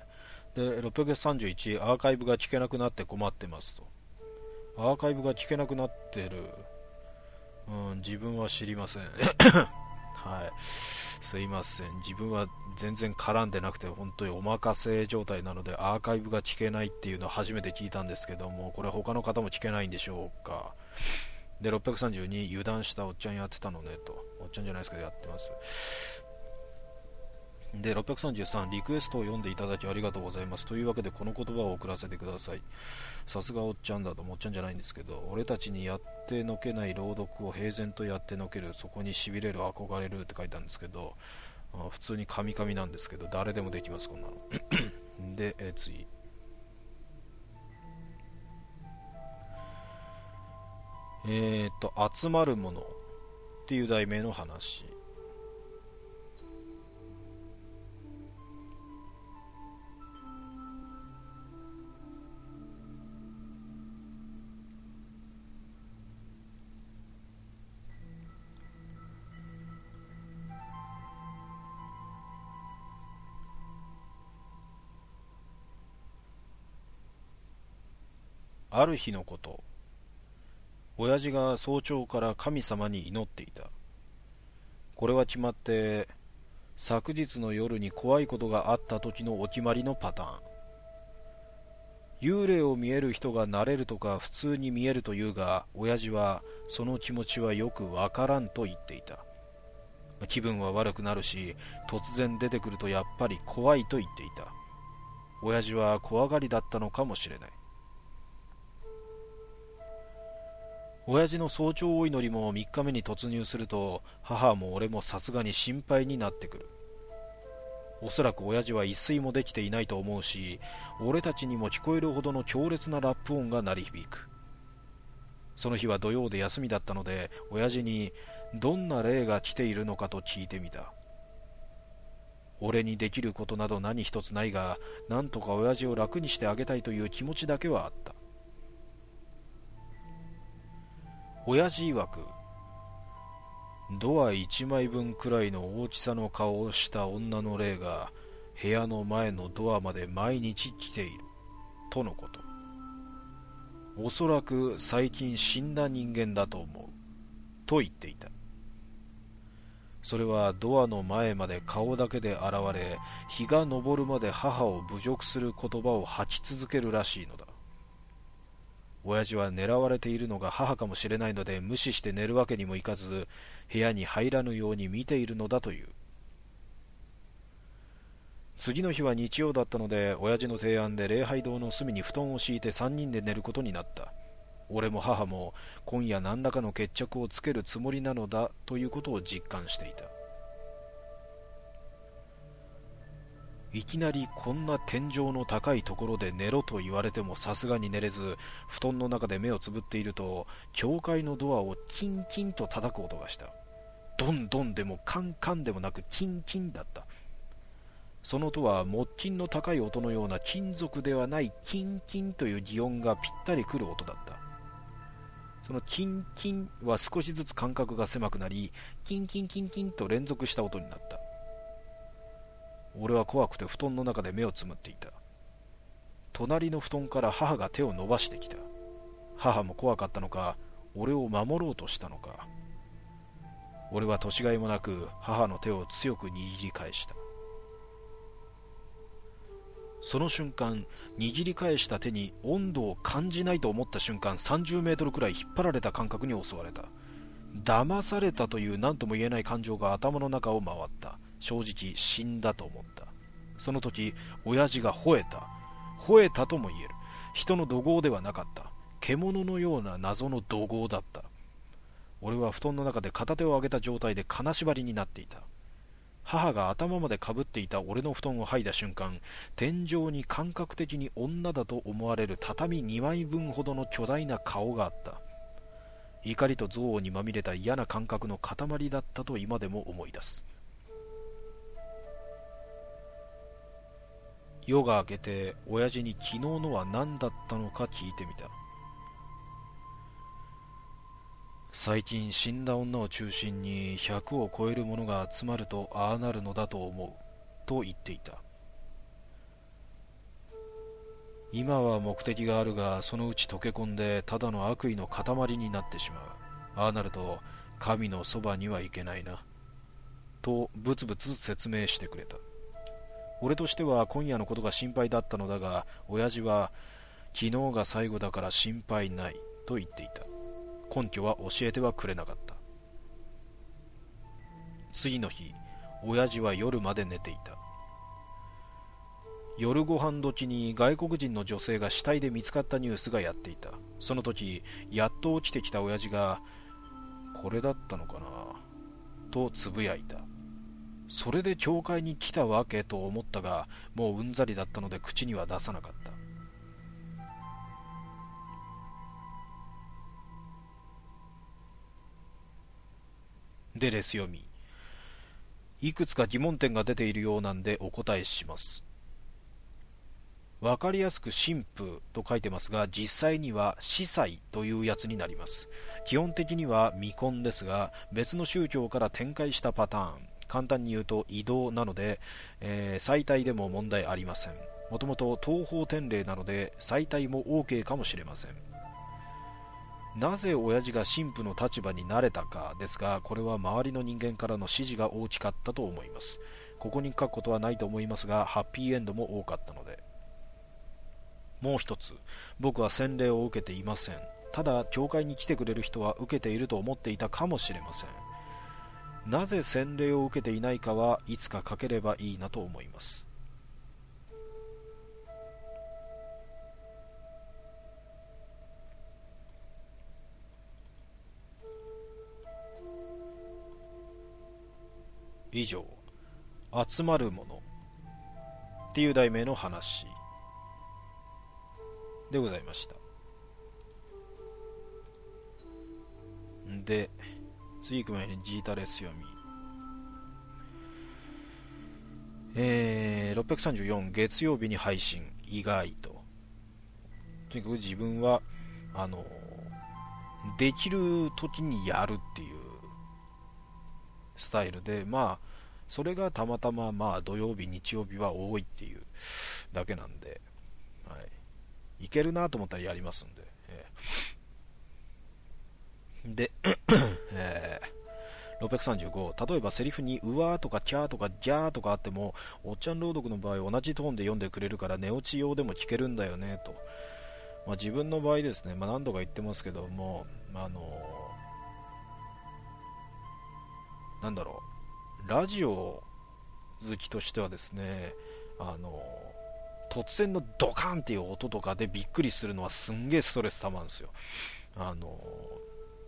で、ろっぴゃくさんじゅういち、アーカイブが聞けなくなって困ってますと。アーカイブが聞けなくなってる、うん、自分は知りません。はい。すいません。自分は全然絡んでなくて、本当にお任せ状態なので、アーカイブが聞けないっていうのは初めて聞いたんですけども、これ他の方も聞けないんでしょうか。で、ろっぴゃくさんじゅうに、油断したおっちゃんやってたのねと。おっちゃんじゃないですけどやってます。で、ろっぴゃくさんじゅうさん、リクエストを読んでいただきありがとうございます。というわけでこの言葉を送らせてください。さすがおっちゃんだと、おっちゃんじゃないんですけど、俺たちにやってのけない朗読を平然とやってのける、そこに痺れる、憧れるって書いたんですけど、あ、普通にカミカミなんですけど、誰でもできます、こんなの。で、え次。 えーと集まるものっていう題名の話。ある日のこと、親父が早朝から神様に祈っていた。これは決まって昨日の夜に怖いことがあった時のお決まりのパターン。幽霊を見える人がなれるとか普通に見えるというが、親父はその気持ちはよくわからんと言っていた。気分は悪くなるし、突然出てくるとやっぱり怖いと言っていた。親父は怖がりだったのかもしれない。親父の早朝お祈りもみっかめに突入すると、母も俺もさすがに心配になってくる。おそらく親父は一睡もできていないと思うし、俺たちにも聞こえるほどの強烈なラップ音が鳴り響く。その日は土曜で休みだったので、親父にどんな霊が来ているのかと聞いてみた。俺にできることなど何一つないが、なんとか親父を楽にしてあげたいという気持ちだけはあった。親父曰く、ドア一枚分くらいの大きさの顔をした女の霊が部屋の前のドアまで毎日来ているとのこと。おそらく最近死んだ人間だと思うと言っていた。それはドアの前まで顔だけで現れ、日が昇るまで母を侮辱する言葉を吐き続けるらしいのだ。親父は狙われているのが母かもしれないので、無視して寝るわけにもいかず、部屋に入らぬように見ているのだという。次の日は日曜だったので、親父の提案で礼拝堂の隅に布団を敷いてさんにんで寝ることになった。俺も母も今夜何らかの決着をつけるつもりなのだということを実感していた。いきなりこんな天井の高いところで寝ろと言われてもさすがに寝れず、布団の中で目をつぶっていると、教会のドアをキンキンと叩く音がした。ドンドンでもカンカンでもなくキンキンだった。その音は木琴の高い音のような金属ではないキンキンという擬音がぴったりくる音だった。そのキンキンは少しずつ間隔が狭くなり、キンキンキンキンと連続した音になった。俺は怖くて布団の中で目をつむっていた。隣の布団から母が手を伸ばしてきた。母も怖かったのか、俺を守ろうとしたのか。俺は年がいもなく母の手を強く握り返した。その瞬間、握り返した手に温度を感じないと思った瞬間、さんじゅうメートルくらい引っ張られた感覚に襲われた。騙されたという何とも言えない感情が頭の中を回った。正直死んだと思った。その時、親父が吠えた。吠えたとも言える。人の怒号ではなかった。獣のような謎の怒号だった。俺は布団の中で片手を上げた状態で金縛りになっていた。母が頭までかぶっていた俺の布団を剥いだ瞬間、天井に感覚的に女だと思われる畳にまいぶんほどの巨大な顔があった。怒りと憎悪にまみれた嫌な感覚の塊だったと今でも思い出す。夜が明けて親父に昨日のは何だったのか聞いてみた。最近死んだ女を中心にひゃくを超える者が集まるとああなるのだと思うと言っていた。今は目的があるが、そのうち溶け込んでただの悪意の塊になってしまう。ああなると神のそばには行けないなとブツブツ説明してくれた。俺としては今夜のことが心配だったのだが、親父は昨日が最後だから心配ないと言っていた。根拠は教えてはくれなかった。次の日、親父は夜まで寝ていた。夜ご飯時に外国人の女性が死体で見つかったニュースがやっていた。その時、やっと起きてきた親父が、これだったのかなとつぶやいた。それで教会に来たわけと思ったが、もううんざりだったので口には出さなかった。 でレス読み。いくつか疑問点が出ているようなんでお答えします。わかりやすく神父と書いてますが、実際には司祭というやつになります。基本的には未婚ですが、別の宗教から展開したパターン。簡単に言うと異道なので、えー、祭体でも問題ありません。もともと東方典礼なので祭体も OK かもしれません。なぜ親父が神父の立場になれたかですが、これは周りの人間からの指示が大きかったと思います。ここに書くことはないと思いますが、ハッピーエンドも多かったので。もう一つ、僕は洗礼を受けていません。ただ教会に来てくれる人は受けていると思っていたかもしれません。なぜ洗礼を受けていないかはいつか書ければいいなと思います。以上、集まるものっていう題名の話でございました。で、次行く前にジータレス読み。えー、ろっぴゃくさんじゅうよん月曜日に配信。意外と。とにかく自分は、あの、できる時にやるっていうスタイルで、まあ、それがたまたま、まあ、土曜日、日曜日は多いっていうだけなんで、はい。いけるなと思ったらやりますんで。えー、で、えー、ろっぴゃくさんじゅうご、例えばセリフにうわーとかキャーとかジャーとかあっても、おっちゃん朗読の場合同じトーンで読んでくれるから寝落ち用でも聞けるんだよねと。まあ、自分の場合ですね、まあ、何度か言ってますけども、あのー、なんだろう、ラジオ好きとしてはですね、あのー、突然のドカンっていう音とかでびっくりするのはすんげえストレスたまるんですよ。あのー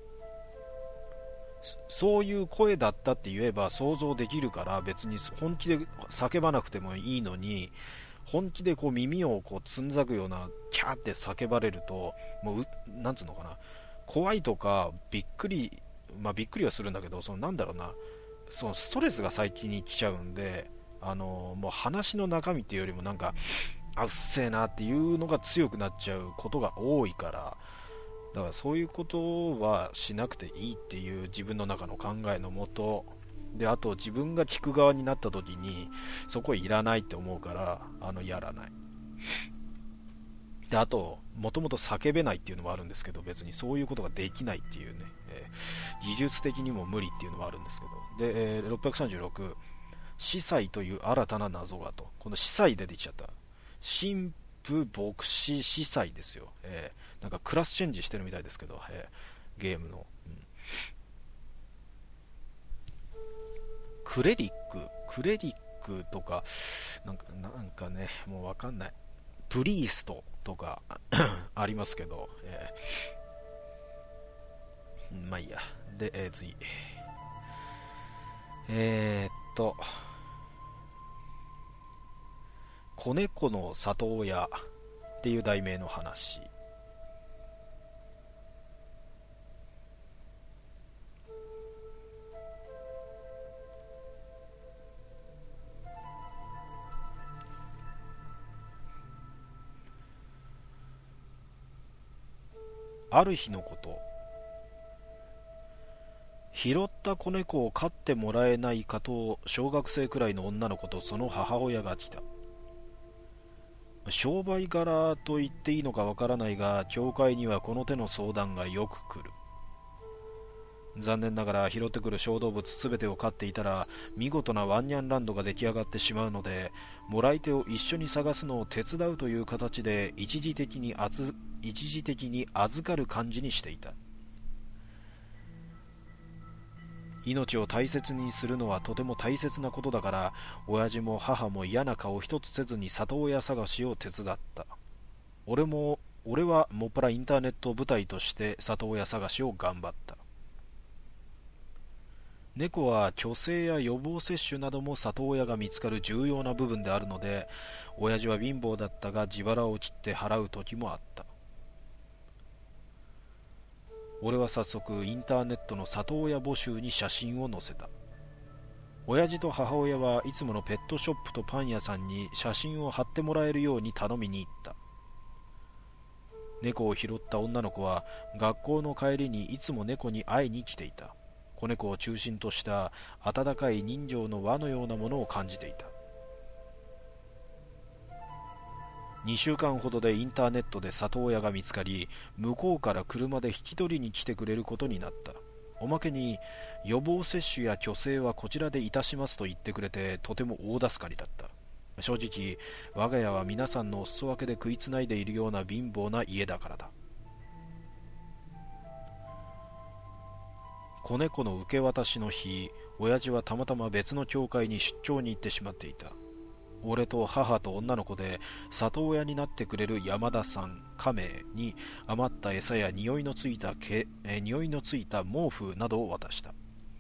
そういう声だったって言えば想像できるから別に本気で叫ばなくてもいいのに、本気でこう耳をこうつんざくようなキャーって叫ばれると、もうなんつうのかな、怖いとかびっくり、まあびっくりはするんだけど、そのなんだろうな、そのストレスが最近に来ちゃうんで、あのもう話の中身っていうよりもなんかあうっせえなっていうのが強くなっちゃうことが多いから、だからそういうことはしなくていいっていう自分の中の考えのもとで、あと自分が聞く側になった時にそこいらないって思うから、あのやらないで、あともともと叫べないっていうのもあるんですけど、別にそういうことができないっていうね、えー、技術的にも無理っていうのもあるんですけど、で、えー、ろっぴゃくさんじゅうろく、司祭という新たな謎がと。この司祭出てきちゃった。神父牧師司祭ですよ、えー、なんかクラスチェンジしてるみたいですけど、えー、ゲームの、うん、クレリッククレリックとかなんかなんかね、もうわかんない、プリーストとかありますけど、えー、まあいいや。で、えー、次えー、っと子猫の里親っていう題名の話。ある日のこと、拾った子猫を飼ってもらえないかと小学生くらいの女の子とその母親が来た。商売柄と言っていいのかわからないが、教会にはこの手の相談がよく来る。残念ながら拾ってくる小動物すべてを飼っていたら見事なワンニャンランドが出来上がってしまうので、もらい手を一緒に探すのを手伝うという形で一時的にあつ一時的に預かる感じにしていた。命を大切にするのはとても大切なことだから、親父も母も嫌な顔一つせずに里親探しを手伝った。俺も俺はもっぱらインターネットを舞台として里親探しを頑張った。猫は去勢や予防接種なども里親が見つかる重要な部分であるので、親父は貧乏だったが自腹を切って払う時もあった。 俺は早速インターネットの里親募集に写真を載せた。親父と母親はいつものペットショップとパン屋さんに写真を貼ってもらえるように頼みに行った。猫を拾った女の子は学校の帰りにいつも猫に会いに来ていた。子猫を中心とした温かい人情の輪のようなものを感じていた。にしゅうかんほどでインターネットで里親が見つかり、向こうから車で引き取りに来てくれることになった。おまけに予防接種や去勢はこちらでいたしますと言ってくれて、とても大助かりだった。正直我が家は皆さんのお裾分けで食いつないでいるような貧乏な家だからだ。子猫の受け渡しの日、親父はたまたま別の教会に出張に行ってしまっていた。俺と母と女の子で里親になってくれる山田さん、亀に余った餌や匂いのついた毛、え匂いのついた毛布などを渡した。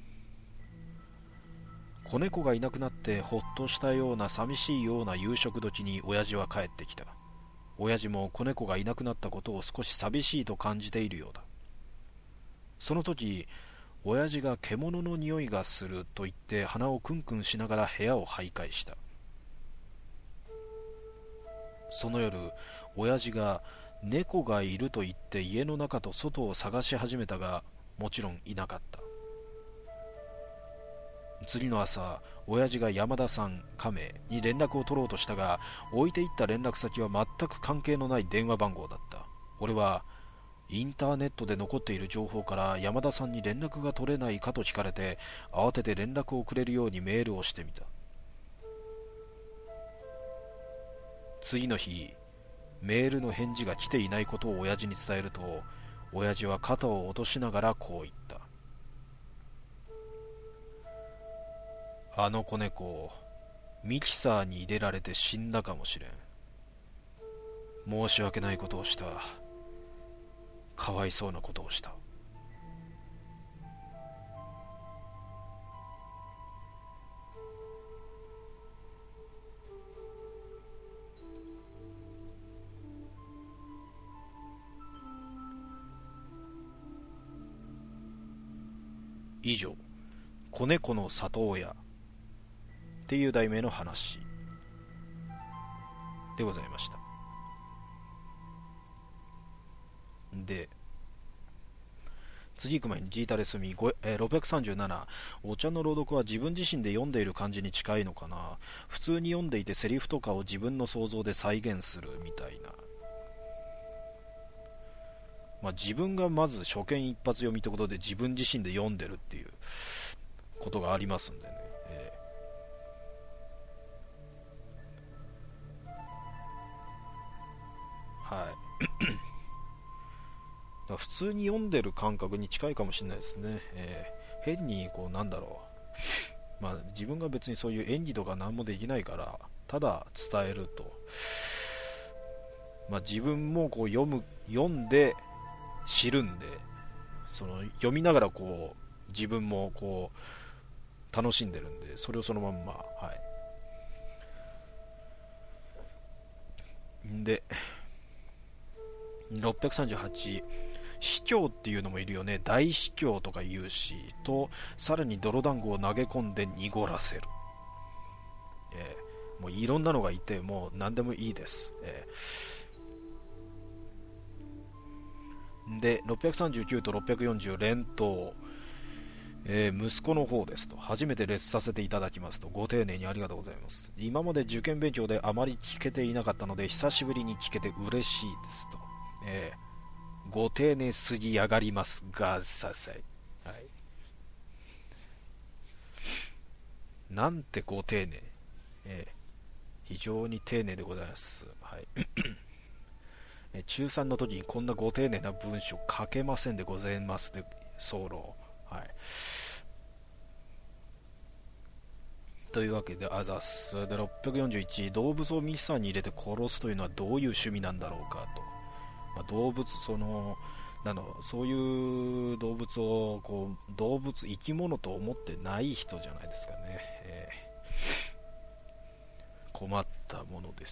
子猫がいなくなってほっとしたような寂しいような夕食時に親父は帰ってきた。親父も子猫がいなくなったことを少し寂しいと感じているようだ。その時、親父が獣の匂いがすると言って鼻をクンクンしながら部屋を徘徊した。その夜、親父が猫がいると言って家の中と外を探し始めたが、もちろんいなかった。次の朝、親父が山田さん、亀に連絡を取ろうとしたが、置いていった連絡先は全く関係のない電話番号だった。俺はインターネットで残っている情報から山田さんに連絡が取れないかと聞かれて、慌てて連絡をくれるようにメールをしてみた。次の日、メールの返事が来ていないことを親父に伝えると、親父は肩を落としながらこう言った。あの子猫、ミキサーに入れられて死んだかもしれん。申し訳ないことをした。かわいそうなことをした。以上、子猫の里親っていう題名の話でございました。で、次行く前にジータレスミろっぴゃくさんじゅうなな、お茶の朗読は自分自身で読んでいる感じに近いのかな。普通に読んでいてセリフとかを自分の想像で再現するみたいな。まあ、自分がまず初見一発読みってことで自分自身で読んでるっていうことがありますんでね、えー、はいだ普通に読んでる感覚に近いかもしれないですね、えー、変にこうなんだろう、まあ、自分が別にそういう演技とか何もできないからただ伝えると、まあ、自分もこう読む読んで知るんで、その読みながらこう自分もこう楽しんでるんで、それをそのまんま、はいでろっぴゃくさんじゅうはち、司教っていうのもいるよね。大司教とか言うし、とさらに泥団子を投げ込んで濁らせる、えー、もういろんなのがいて、もう何でもいいです、えーでろっぴゃくさんじゅうきゅうとろっぴゃくよんじゅう連投、えー、息子の方ですと、初めて列させていただきますと、ご丁寧にありがとうございます。今まで受験勉強であまり聞けていなかったので久しぶりに聞けて嬉しいですと、えー、ご丁寧すぎやがりますがささい、はい、なんてご丁寧、えー、非常に丁寧でございます、はい中さんの時にこんなご丁寧な文章書けませんでございますで候、はい、というわけであざすでろっぴゃくよんじゅういち、動物をミキサーに入れて殺すというのはどういう趣味なんだろうかと、まあ、動物そのなのそういう動物をこう動物生き物と思ってない人じゃないですかね、えー、困ったものです。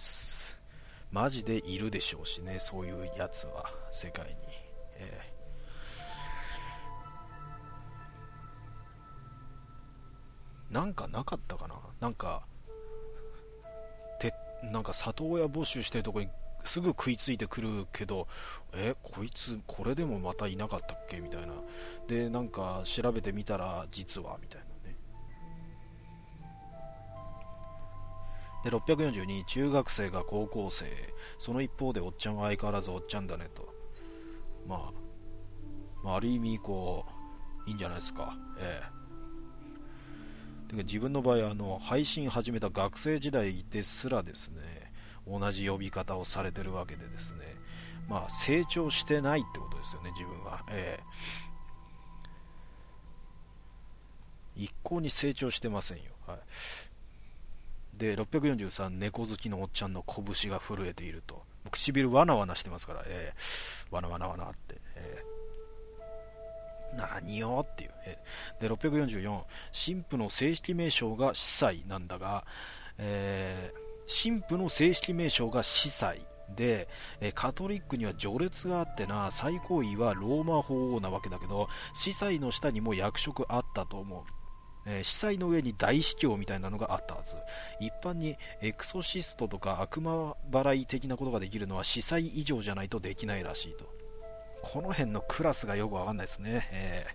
マジでいるでしょうしね、そういうやつは世界に、えなんかなかったかな。なんかてなんか里親募集してるとこにすぐ食いついてくるけど、えこいつこれでもまたいなかったっけみたいな。でなんか調べてみたら実はみたいなね。でろっぴゃくよんじゅうに、中学生が高校生、その一方でおっちゃんは相変わらずおっちゃんだねと。まあ、まあ、ある意味こういいんじゃないですか。ええ。てか自分の場合あの配信始めた学生時代ですらですね、同じ呼び方をされてるわけでですね、まあ成長してないってことですよね、自分は。ええ。一向に成長してませんよ。はい。でろっぴゃくよんじゅうさん、猫好きのおっちゃんの拳が震えていると。唇わなわなしてますから、えー、わなわなわなって、えー、何よっていう、えー、でろっぴゃくよんじゅうよん、神父の正式名称が司祭なんだが、えー、神父の正式名称が司祭で、えー、カトリックには序列があってな、最高位はローマ法王なわけだけど、司祭の下にも役職あったと思う。えー、司祭の上に大司教みたいなのがあったはず。一般にエクソシストとか悪魔払い的なことができるのは司祭以上じゃないとできないらしいと。この辺のクラスがよくわかんないですね。え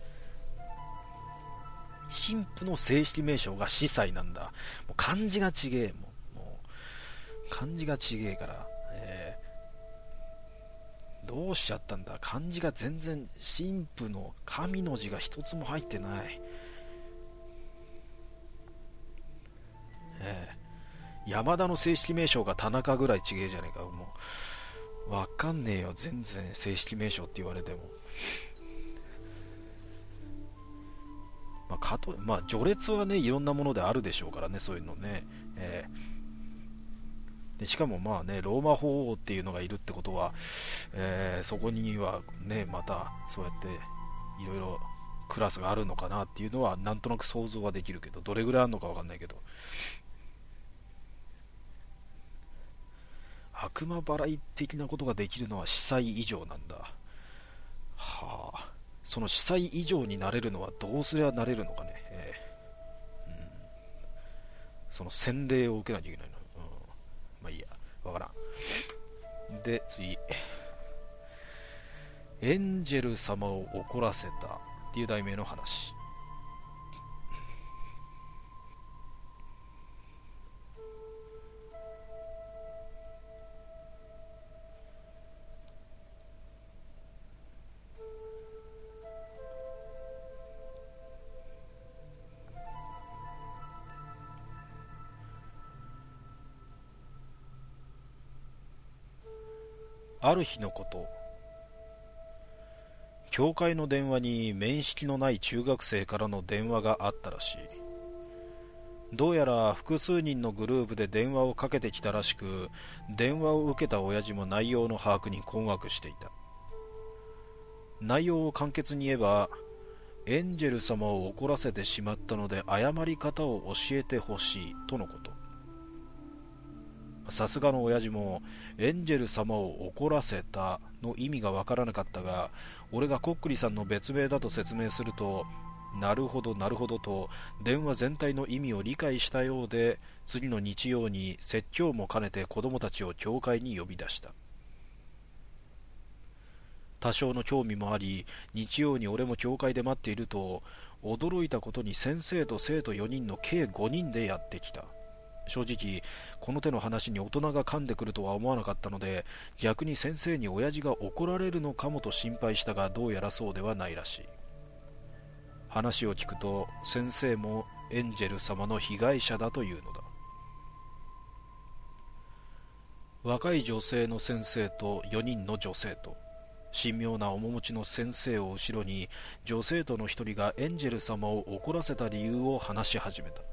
ー、神父の正式名称が司祭なんだ。もう漢字がちげえ。もう、もう漢字がちげえから、えー、どうしちゃったんだ。漢字が全然、神父の神の字が一つも入ってない。えー、山田の正式名称が田中ぐらいちげえじゃねえか。もうわかんねえよ、全然正式名称って言われても。まあ、かとまあ、序列はねいろんなものであるでしょうからね、そういうのね。えー、でしかもまあね、ローマ法王っていうのがいるってことは、えー、そこにはねまたそうやっていろいろクラスがあるのかなっていうのはなんとなく想像はできるけど、どれぐらいあるのかわかんないけど、悪魔払い的なことができるのは司祭以上なんだ。はあ、その司祭以上になれるのはどうすればなれるのかね。えーうん、その洗礼を受けなきゃいけないの。うん、まあいいや、わからん。で、次。エンジェル様を怒らせたっていう題名の話。ある日のこと、教会の電話に面識のない中学生からの電話があったらしい。どうやら複数人のグループで電話をかけてきたらしく、電話を受けた親父も内容の把握に困惑していた。内容を簡潔に言えば、エンジェル様を怒らせてしまったので謝り方を教えてほしいとのこと。さすがの親父もエンジェル様を怒らせたの意味がわからなかったが、俺がコックリさんの別名だと説明すると、なるほどなるほどと電話全体の意味を理解したようで、次の日曜に説教も兼ねて子供たちを教会に呼び出した。多少の興味もあり、日曜に俺も教会で待っていると、驚いたことに先生と生徒よにんの計ごにんでやってきた。正直この手の話に大人が噛んでくるとは思わなかったので、逆に先生に親父が怒られるのかもと心配したが、どうやらそうではないらしい。話を聞くと先生もエンジェル様の被害者だというのだ。若い女性の先生とよにんの女生徒、神妙な面持ちの先生を後ろに、女生徒の一人がエンジェル様を怒らせた理由を話し始めた。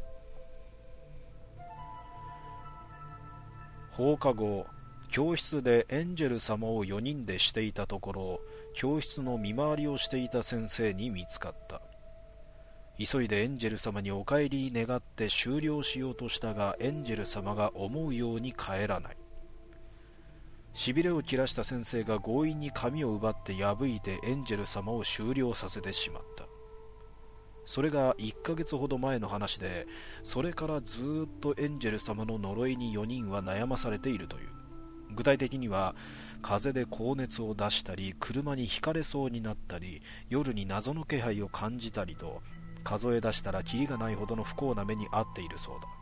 放課後、教室でエンジェル様をよにんでしていたところ、教室の見回りをしていた先生に見つかった。急いでエンジェル様にお帰り願って終了しようとしたが、エンジェル様が思うように帰らない。しびれを切らした先生が強引に紙を奪って破いてエンジェル様を終了させてしまった。 それがいっかげつほど前の話で、それからずーっとエンジェル様の呪いによにんは悩まされているという。具体的には、風で高熱を出したり、車にひかれそうになったり、夜に謎の気配を感じたりと、数え出したらキリがないほどの不幸な目に遭っているそうだ。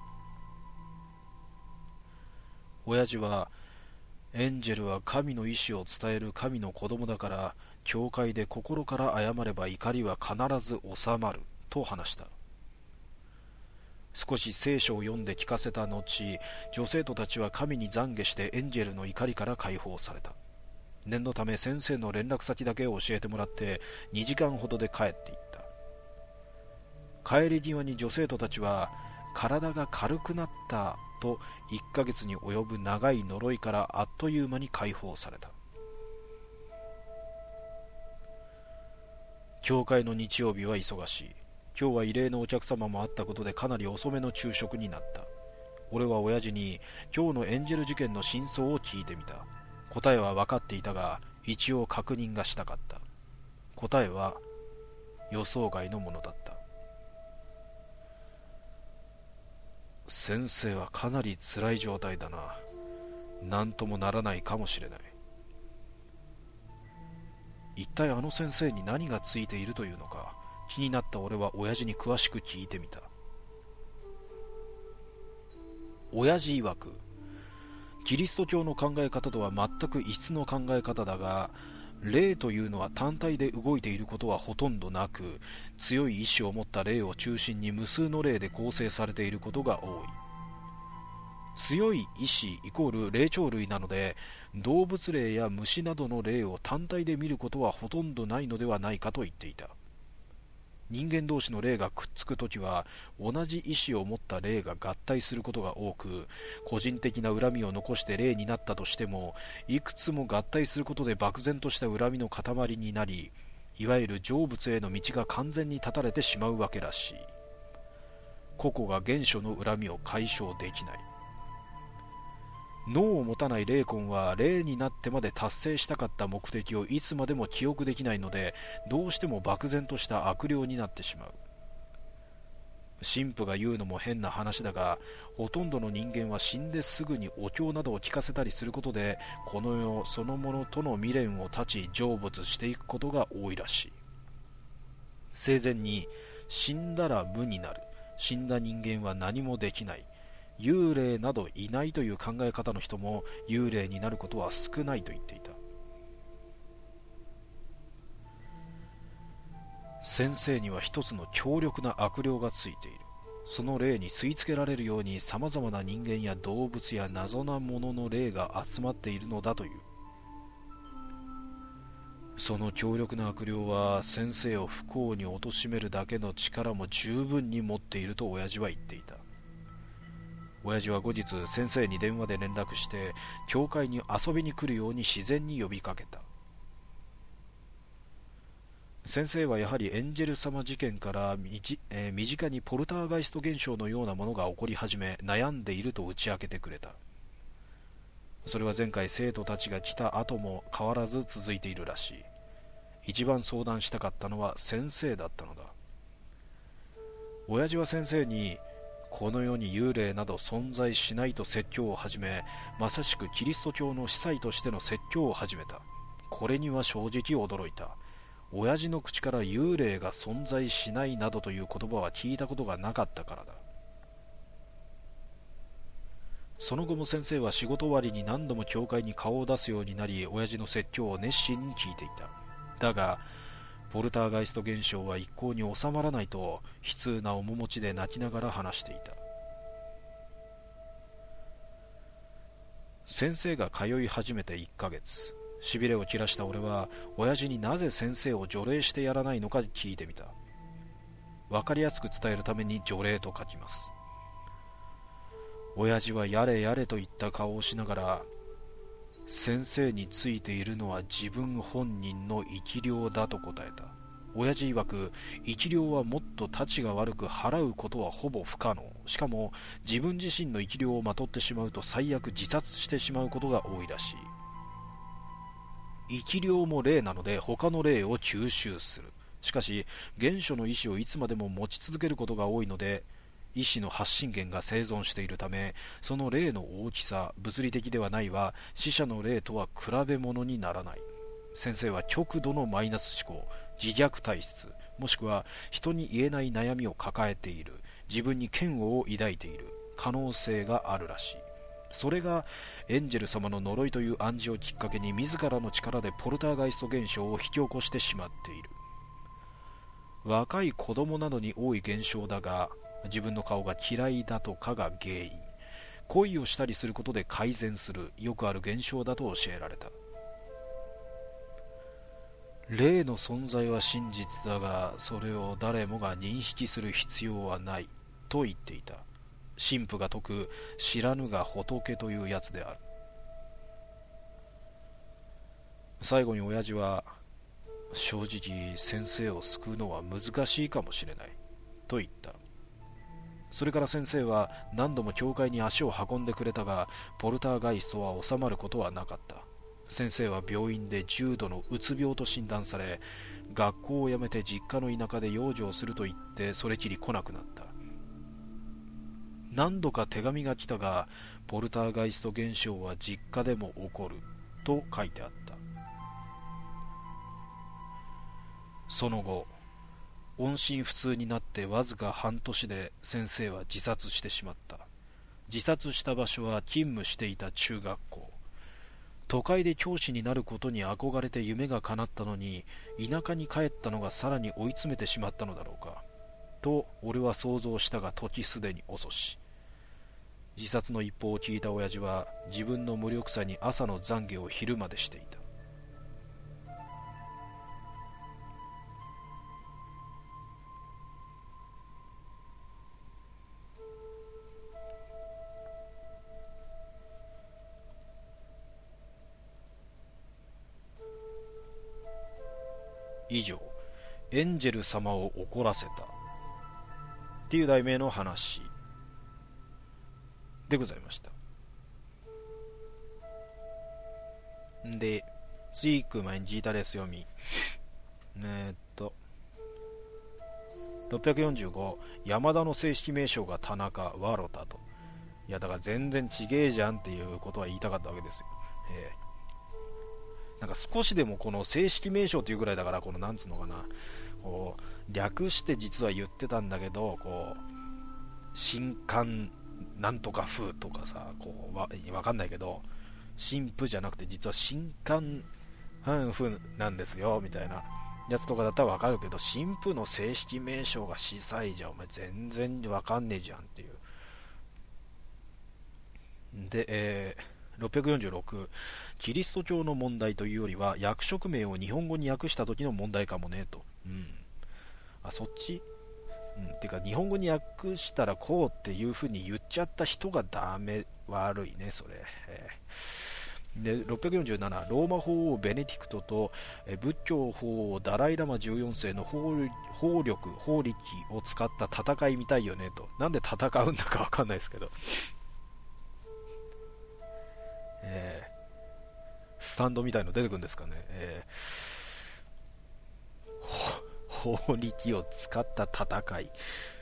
親父は、エンジェルは神の意志を伝える神の子供だから、教会で心から謝れば怒りは必ず収まると話した。少し聖書を読んで聞かせた後、女生徒たちは神に懺悔してエンジェルの怒りから解放された。念のため先生の連絡先だけを教えてもらってにじかんほどで帰っていった。帰り際に女生徒たちは、体が軽くなったといっかげつに及ぶ長い呪いからあっという間に解放された。教会の日曜日は忙しい。今日は異例のお客様もあったことでかなり遅めの昼食になった。俺は親父に今日のエンジェル事件の真相を聞いてみた。答えは分かっていたが、一応確認がしたかった。答えは予想外のものだった。先生はかなり辛い状態だな。何ともならないかもしれない。一体あの先生に何がついているというのか、気になった俺は親父に詳しく聞いてみた。親父曰く、キリスト教の考え方とは全く異質の考え方だが、霊というのは単体で動いていることはほとんどなく、強い意志を持った霊を中心に無数の霊で構成されていることが多い。強い意志イコール霊長類なので、動物霊や虫などの霊を単体で見ることはほとんどないのではないかと言っていた。人間同士の霊がくっつくときは、同じ意志を持った霊が合体することが多く、個人的な恨みを残して霊になったとしても、いくつも合体することで漠然とした恨みの塊になり、いわゆる成仏への道が完全に断たれてしまうわけらしい。個々が原初の恨みを解消できない。脳を持たない霊魂は霊になってまで達成したかった目的をいつまでも記憶できないので、どうしても漠然とした悪霊になってしまう。神父が言うのも変な話だが、ほとんどの人間は死んですぐにお経などを聞かせたりすることで、この世そのものとの未練を断ち成仏していくことが多いらしい。生前に死んだら無になる、死んだ人間は何もできない、幽霊などいないという考え方の人も幽霊になることは少ないと言っていた。先生には一つの強力な悪霊がついている。その霊に吸い付けられるように様々な人間や動物や謎なものの霊が集まっているのだという。その強力な悪霊は先生を不幸に貶めるだけの力も十分に持っていると親父は言っていた。親父は後日先生に電話で連絡して教会に遊びに来るように自然に呼びかけた。先生はやはりエンジェル様事件からみじ、えー、身近にポルターガイスト現象のようなものが起こり始め悩んでいると打ち明けてくれた。それは前回生徒たちが来た後も変わらず続いているらしい。一番相談したかったのは先生だったのだ。親父は先生にこの世に幽霊など存在しないと説教を始め、まさしくキリスト教の司祭としての説教を始めた。これには正直驚いた。親父の口から幽霊が存在しないなどという言葉は聞いたことがなかったからだ。その後も先生は仕事終わりに何度も教会に顔を出すようになり、親父の説教を熱心に聞いていた。だがポルターガイスト現象は一向に収まらないと悲痛な面持ちで泣きながら話していた。先生が通い始めていっかげつ、しびれを切らした俺は親父になぜ先生を除霊してやらないのか聞いてみた。わかりやすく伝えるために除霊と書きます。親父はやれやれといった顔をしながら、先生についているのは自分本人の生き霊だと答えた。親父曰く、生き霊はもっとたちが悪く払うことはほぼ不可能。しかも自分自身の生き霊をまとってしまうと最悪自殺してしまうことが多いらしい。生き霊も霊なので他の霊を吸収する。 しかし原初の意志をいつまでも持ち続けることが多いので、意志の発信源が生存しているため、その霊の大きさ、物理的ではないは死者の霊とは比べ物にならない。先生は極度のマイナス思考、自虐体質、もしくは人に言えない悩みを抱えている、自分に嫌悪を抱いている可能性があるらしい。それがエンジェル様の呪いという暗示をきっかけに自らの力でポルターガイスト現象を引き起こしてしまっている。若い子供などに多い現象だが、自分の顔が嫌いだとかが原因。恋をしたりすることで改善する、よくある現象だと教えられた。霊の存在は真実だが、それを誰もが認識する必要はないと言っていた。神父が説く知らぬが仏というやつである。最後に親父は、正直先生を救うのは難しいかもしれないと言った。それから先生は何度も教会に足を運んでくれたが、ポルターガイストは収まることはなかった。先生は病院で重度のうつ病と診断され、学校を辞めて実家の田舎で養生すると言ってそれきり来なくなった。何度か手紙が来たが、ポルターガイスト現象は実家でも起こると書いてあった。その後、音信不通になってわずか半年で先生は自殺してしまった。自殺した場所は勤務していた中学校。都会で教師になることに憧れて夢が叶ったのに、田舎に帰ったのがさらに追い詰めてしまったのだろうかと俺は想像したが、時すでに遅し。自殺の一報を聞いた親父は自分の無力さに朝の懺悔を昼までしていた。以上、エンジェル様を怒らせたっていう題名の話でございました。で、次行く前にジータレス読み。えー、っと、ろっぴゃくよんじゅうご、山田の正式名称が田中ワロタと。いや、だから全然ちげえじゃんっていうことは言いたかったわけですよ。えーなんか少しでもこの正式名称というぐらいだから、このなんつうのかな、こう略して実は言ってたんだけど、こう新刊なんとか風とかさ、こう わ, わかんないけど、新婦じゃなくて実は新刊風なんですよみたいなやつとかだったらわかるけど、新婦の正式名称が司祭じゃお前全然わかんねえじゃんっていう。で、えーろっぴゃくよんじゅうろく、キリスト教の問題というよりは役職名を日本語に訳した時の問題かもねと。うん。あ、そっちうん。てか日本語に訳したらこうっていう風に言っちゃった人がダメ、悪いね、それ。えー、で、ろっぴゃくよんじゅうなな、ローマ法王ベネディクトとえ仏教法王ダライラマじゅうよん世の法法力、法力を使った戦いみたいよねと。なんで戦うんだかわかんないですけど。えー、スタンドみたいの出てくるんですかね。えー、法力を使った戦い。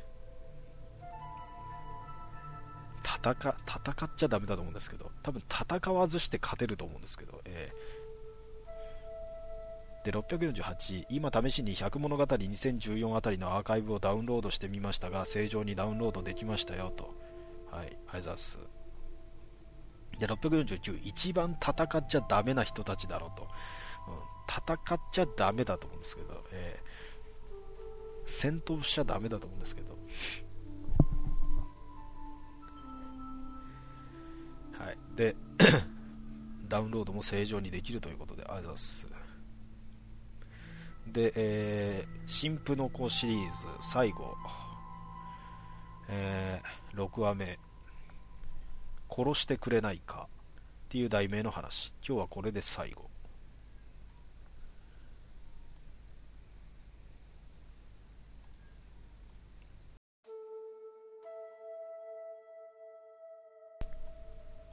戦、戦っちゃダメだと思うんですけど、多分戦わずして勝てると思うんですけど、えー、でろっぴゃくよんじゅうはち、今試しに百物語にせんじゅうよんあたりのアーカイブをダウンロードしてみましたが、正常にダウンロードできましたよと。はい、ありがとうございます。でろっぴゃくよんじゅうきゅう、一番戦っちゃダメな人たちだろうと、うん、戦っちゃダメだと思うんですけど、えー、戦闘しちゃダメだと思うんですけど、はい、でダウンロードも正常にできるということでありがとうございます。で、えー、新婦の子シリーズ最後、えー、ろくわめ、殺してくれないかっていう題名の話。今日はこれで最後。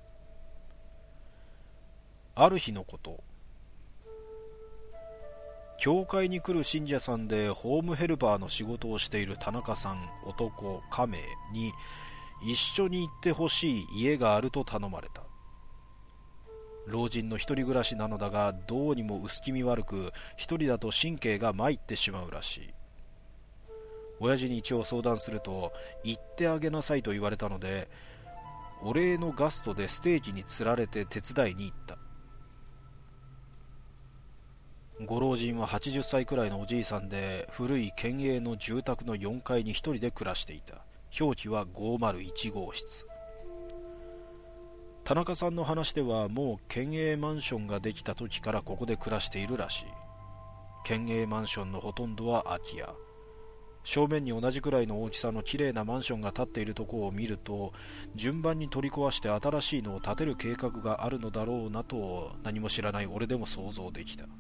ある日のこと、 教会に来る信者さんでホームヘルパーの仕事をしている田中さん、男、亀に一緒に行ってほしい家があると頼まれた。老人の一人暮らしなのだが、どうにも薄気味悪く、一人だと神経が参ってしまうらしい。親父に一応相談すると、行ってあげなさいと言われたので、お礼のガストでステーキにつられて手伝いに行った。ご老人ははちじゅっさいくらいのおじいさんで、古い県営の住宅のよんかいに一人で暮らしていた。表記はごーまるいちごうしつ。田中さんの話では、もう県営マンションができた時からここで暮らしているらしい。県営マンションのほとんどは空き家。正面に同じくらいの大きさのきれいなマンションが建っているところを見ると、順番に取り壊して新しいのを建てる計画があるのだろうなと、何も知らない俺でも想像できた。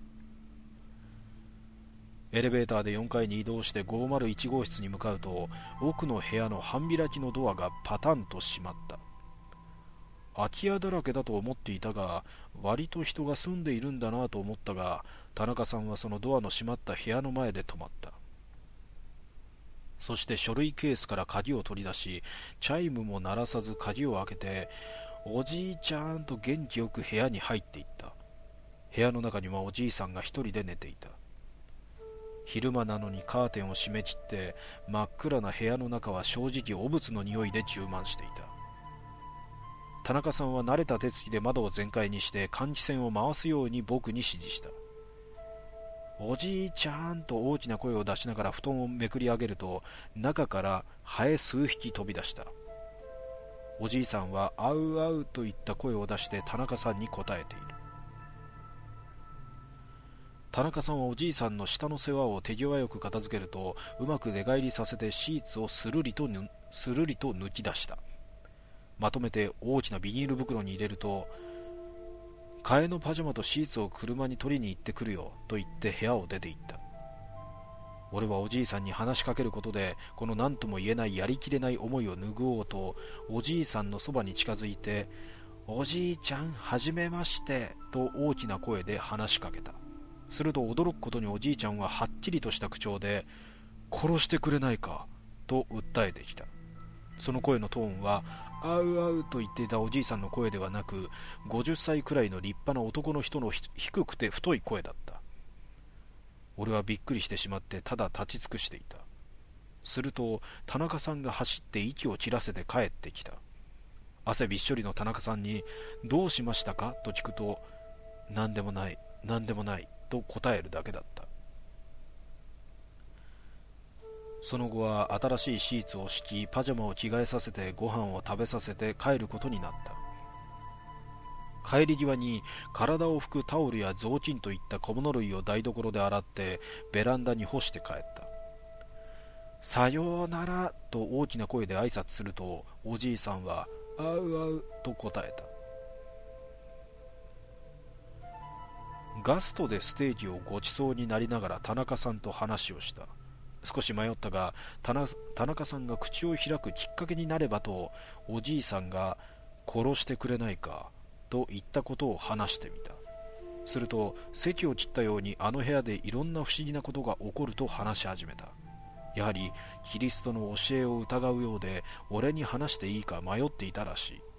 エレベーターでよんかいに移動してごーまるいちごうしつに向かうと、奥の部屋の半開きのドアがパタンと閉まった。空き家だらけだと思っていたが、割と人が住んでいるんだなと思ったが、田中さんはそのドアの閉まった部屋の前で止まった。そして書類ケースから鍵を取り出し、チャイムも鳴らさず鍵を開けて、おじいちゃんと元気よく部屋に入っていった。部屋の中にはおじいさんが一人で寝ていた。昼間なのにカーテンを閉め切って、真っ暗な部屋の中は正直汚物の匂いで充満していた。田中さんは慣れた手つきで窓を全開にして換気扇を回すように僕に指示した。おじいちゃんと大きな声を出しながら布団をめくり上げると、中からハエ数匹飛び出した。おじいさんはあうあうといった声を出して田中さんに答えている。田中さんはおじいさんの下の世話を手際よく片付けると、うまく寝返りさせてシーツをするりとぬするりと抜き出した。まとめて大きなビニール袋に入れると、替えのパジャマとシーツを車に取りに行ってくるよと言って部屋を出て行った。俺はおじいさんに話しかけることで、この何とも言えないやりきれない思いを拭おうと、おじいさんのそばに近づいて、おじいちゃんはじめましてと大きな声で話しかけた。すると驚くことにおじいちゃんははっきりとした口調で、殺してくれないかと訴えてきた。その声のトーンは、あうあうと言っていたおじいさんの声ではなく、ごじゅっさいくらいの立派な男の人の低くて太い声だった。俺はびっくりしてしまってただ立ち尽くしていた。すると田中さんが走って息を切らせて帰ってきた。汗びっしょりの田中さんにどうしましたかと聞くと、何でもない何でもないと答えるだけだった。その後は新しいシーツを敷き、パジャマを着替えさせてご飯を食べさせて帰ることになった。帰り際に体を拭くタオルや雑巾といった小物類を台所で洗ってベランダに干して帰った。さようならと大きな声で挨拶すると、おじいさんはあうあうと答えた。ガストでステーキをごちそうになりながら田中さんと話をした。少し迷ったが、田中さんが口を開くきっかけになればと、おじいさんが殺してくれないかと言ったことを話してみた。すると席を切ったように、あの部屋でいろんな不思議なことが起こると話し始めた。やはりキリストの教えを疑うようで、俺に話していいか迷っていたらしい。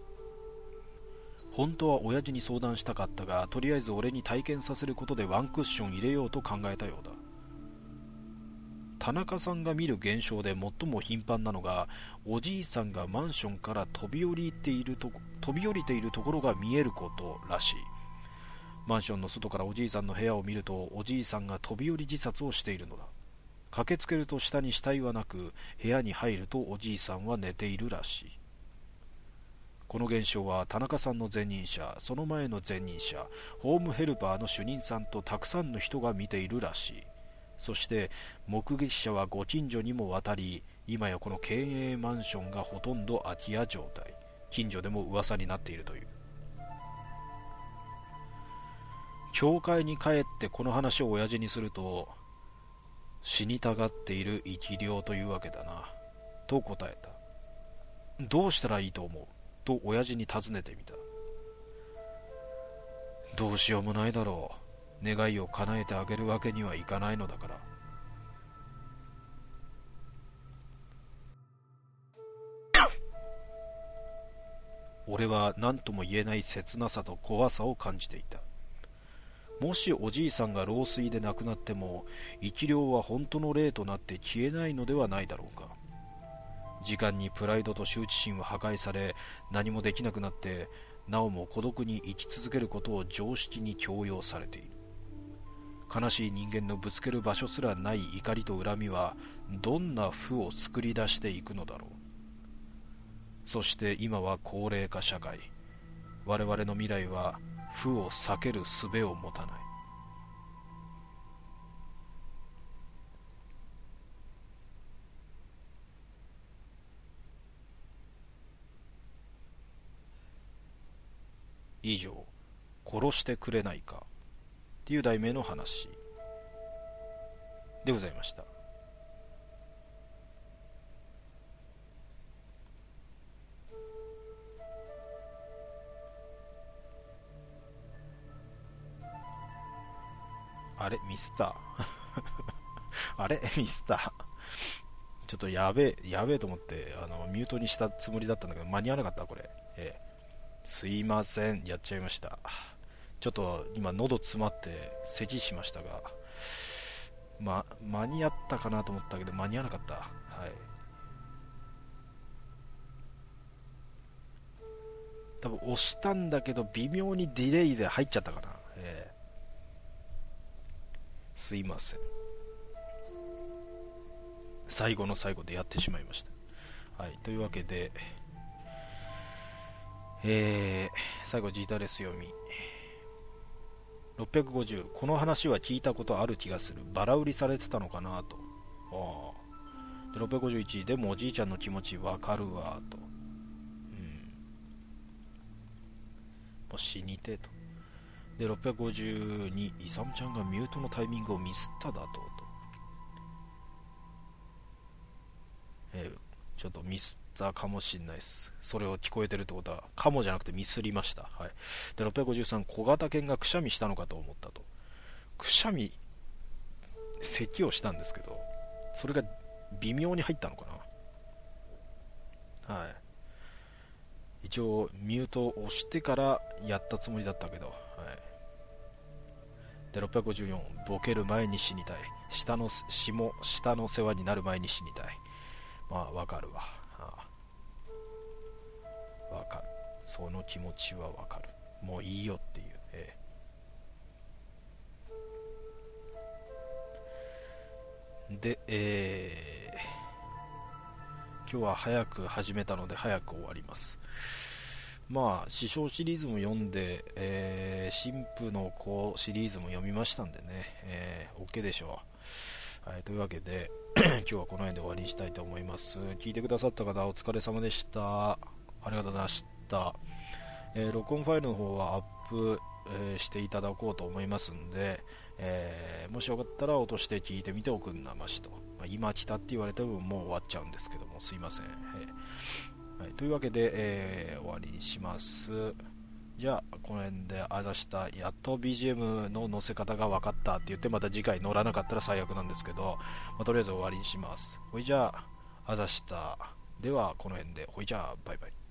本当は親父に相談したかったが、とりあえず俺に体験させることでワンクッション入れようと考えたようだ。田中さんが見る現象で最も頻繁なのが、おじいさんがマンションから飛び降りていると飛び降りているところが見えることらしい。マンションの外からおじいさんの部屋を見ると、おじいさんが飛び降り自殺をしているのだ。駆けつけると下に死体はなく、部屋に入るとおじいさんは寝ているらしい。この現象は田中さんの前任者、その前の前任者、ホームヘルパーの主任さんとたくさんの人が見ているらしい。そして目撃者はご近所にもわたり、今やこの県営マンションがほとんど空き家状態。近所でも噂になっているという。教会に帰ってこの話を親父にすると、死にたがっている生き量というわけだなと答えた。どうしたらいいと思うと親父に尋ねてみた。どうしようもないだろう。 願いを叶えてあげるわけにはいかないのだから。俺は何とも言えない切なさと怖さを感じていた。もしおじいさんが老衰で亡くなっても、生き量は本当の霊となって消えないのではないだろうか。時間にプライドと羞恥心は破壊され、何もできなくなってなおも孤独に生き続けることを常識に強要されている。悲しい人間のぶつける場所すらない怒りと恨みはどんな負を作り出していくのだろう。そして今は高齢化社会。我々の未来は負を避ける術を持たない。以上、殺してくれないかっていう題名の話でございました。あれミスターあれミスターちょっとやべえやべえと思ってあのミュートにしたつもりだったんだけど間に合わなかったこれ、えー、すいません、やっちゃいました。ちょっと今喉詰まって咳しましたが、ま、間に合ったかなと思ったけど間に合わなかった。はい、多分押したんだけど微妙にディレイで入っちゃったかな、えー、すいません、最後の最後でやってしまいました。はい、というわけで、えー、最後ジータレス読みろっぴゃくごじゅう、この話は聞いたことある気がする。バラ売りされてたのかなと。あでろっぴゃくごじゅういち、でもおじいちゃんの気持ちわかるわと。うん、もう死にてと。でろっぴゃくごじゅうに、イサムちゃんがミュートのタイミングをミスっただとと、えー、ちょっとミスったかもしんないです。それを聞こえてるってことはかもじゃなくてミスりました。はい、でろっぴゃくごじゅうさん、小型犬がくしゃみしたのかと思ったと。くしゃみ咳をしたんですけど、それが微妙に入ったのかな。はい、一応ミュートを押してからやったつもりだったけど、はい、でろっぴゃくごじゅうよん、ボケる前に死にたい。下の死も下の世話になる前に死にたい。まあわかるわ。わかる、その気持ちはわかる。もういいよっていう、えー、で、えー、今日は早く始めたので早く終わります。まあ師匠シリーズも読んで、えー、神父の子シリーズも読みましたんでね、えー、OK でしょう。はい、というわけで今日はこの辺で終わりにしたいと思います。聞いてくださった方お疲れ様でした。ありがとうございました。えー、録音ファイルの方はアップ、えー、していただこうと思いますんで、えー、もしよかったら落として聞いてみておくんなましと、まあ、今来たって言われてももう終わっちゃうんですけどもすいません、えーはい、というわけで、えー、終わりにします。じゃあこの辺であざした。やっと ビージーエム の載せ方が分かったって言ってまた次回載らなかったら最悪なんですけど、まあ、とりあえず終わりにします。ほいじゃああざした。ではこの辺でほいじゃあバイバイ。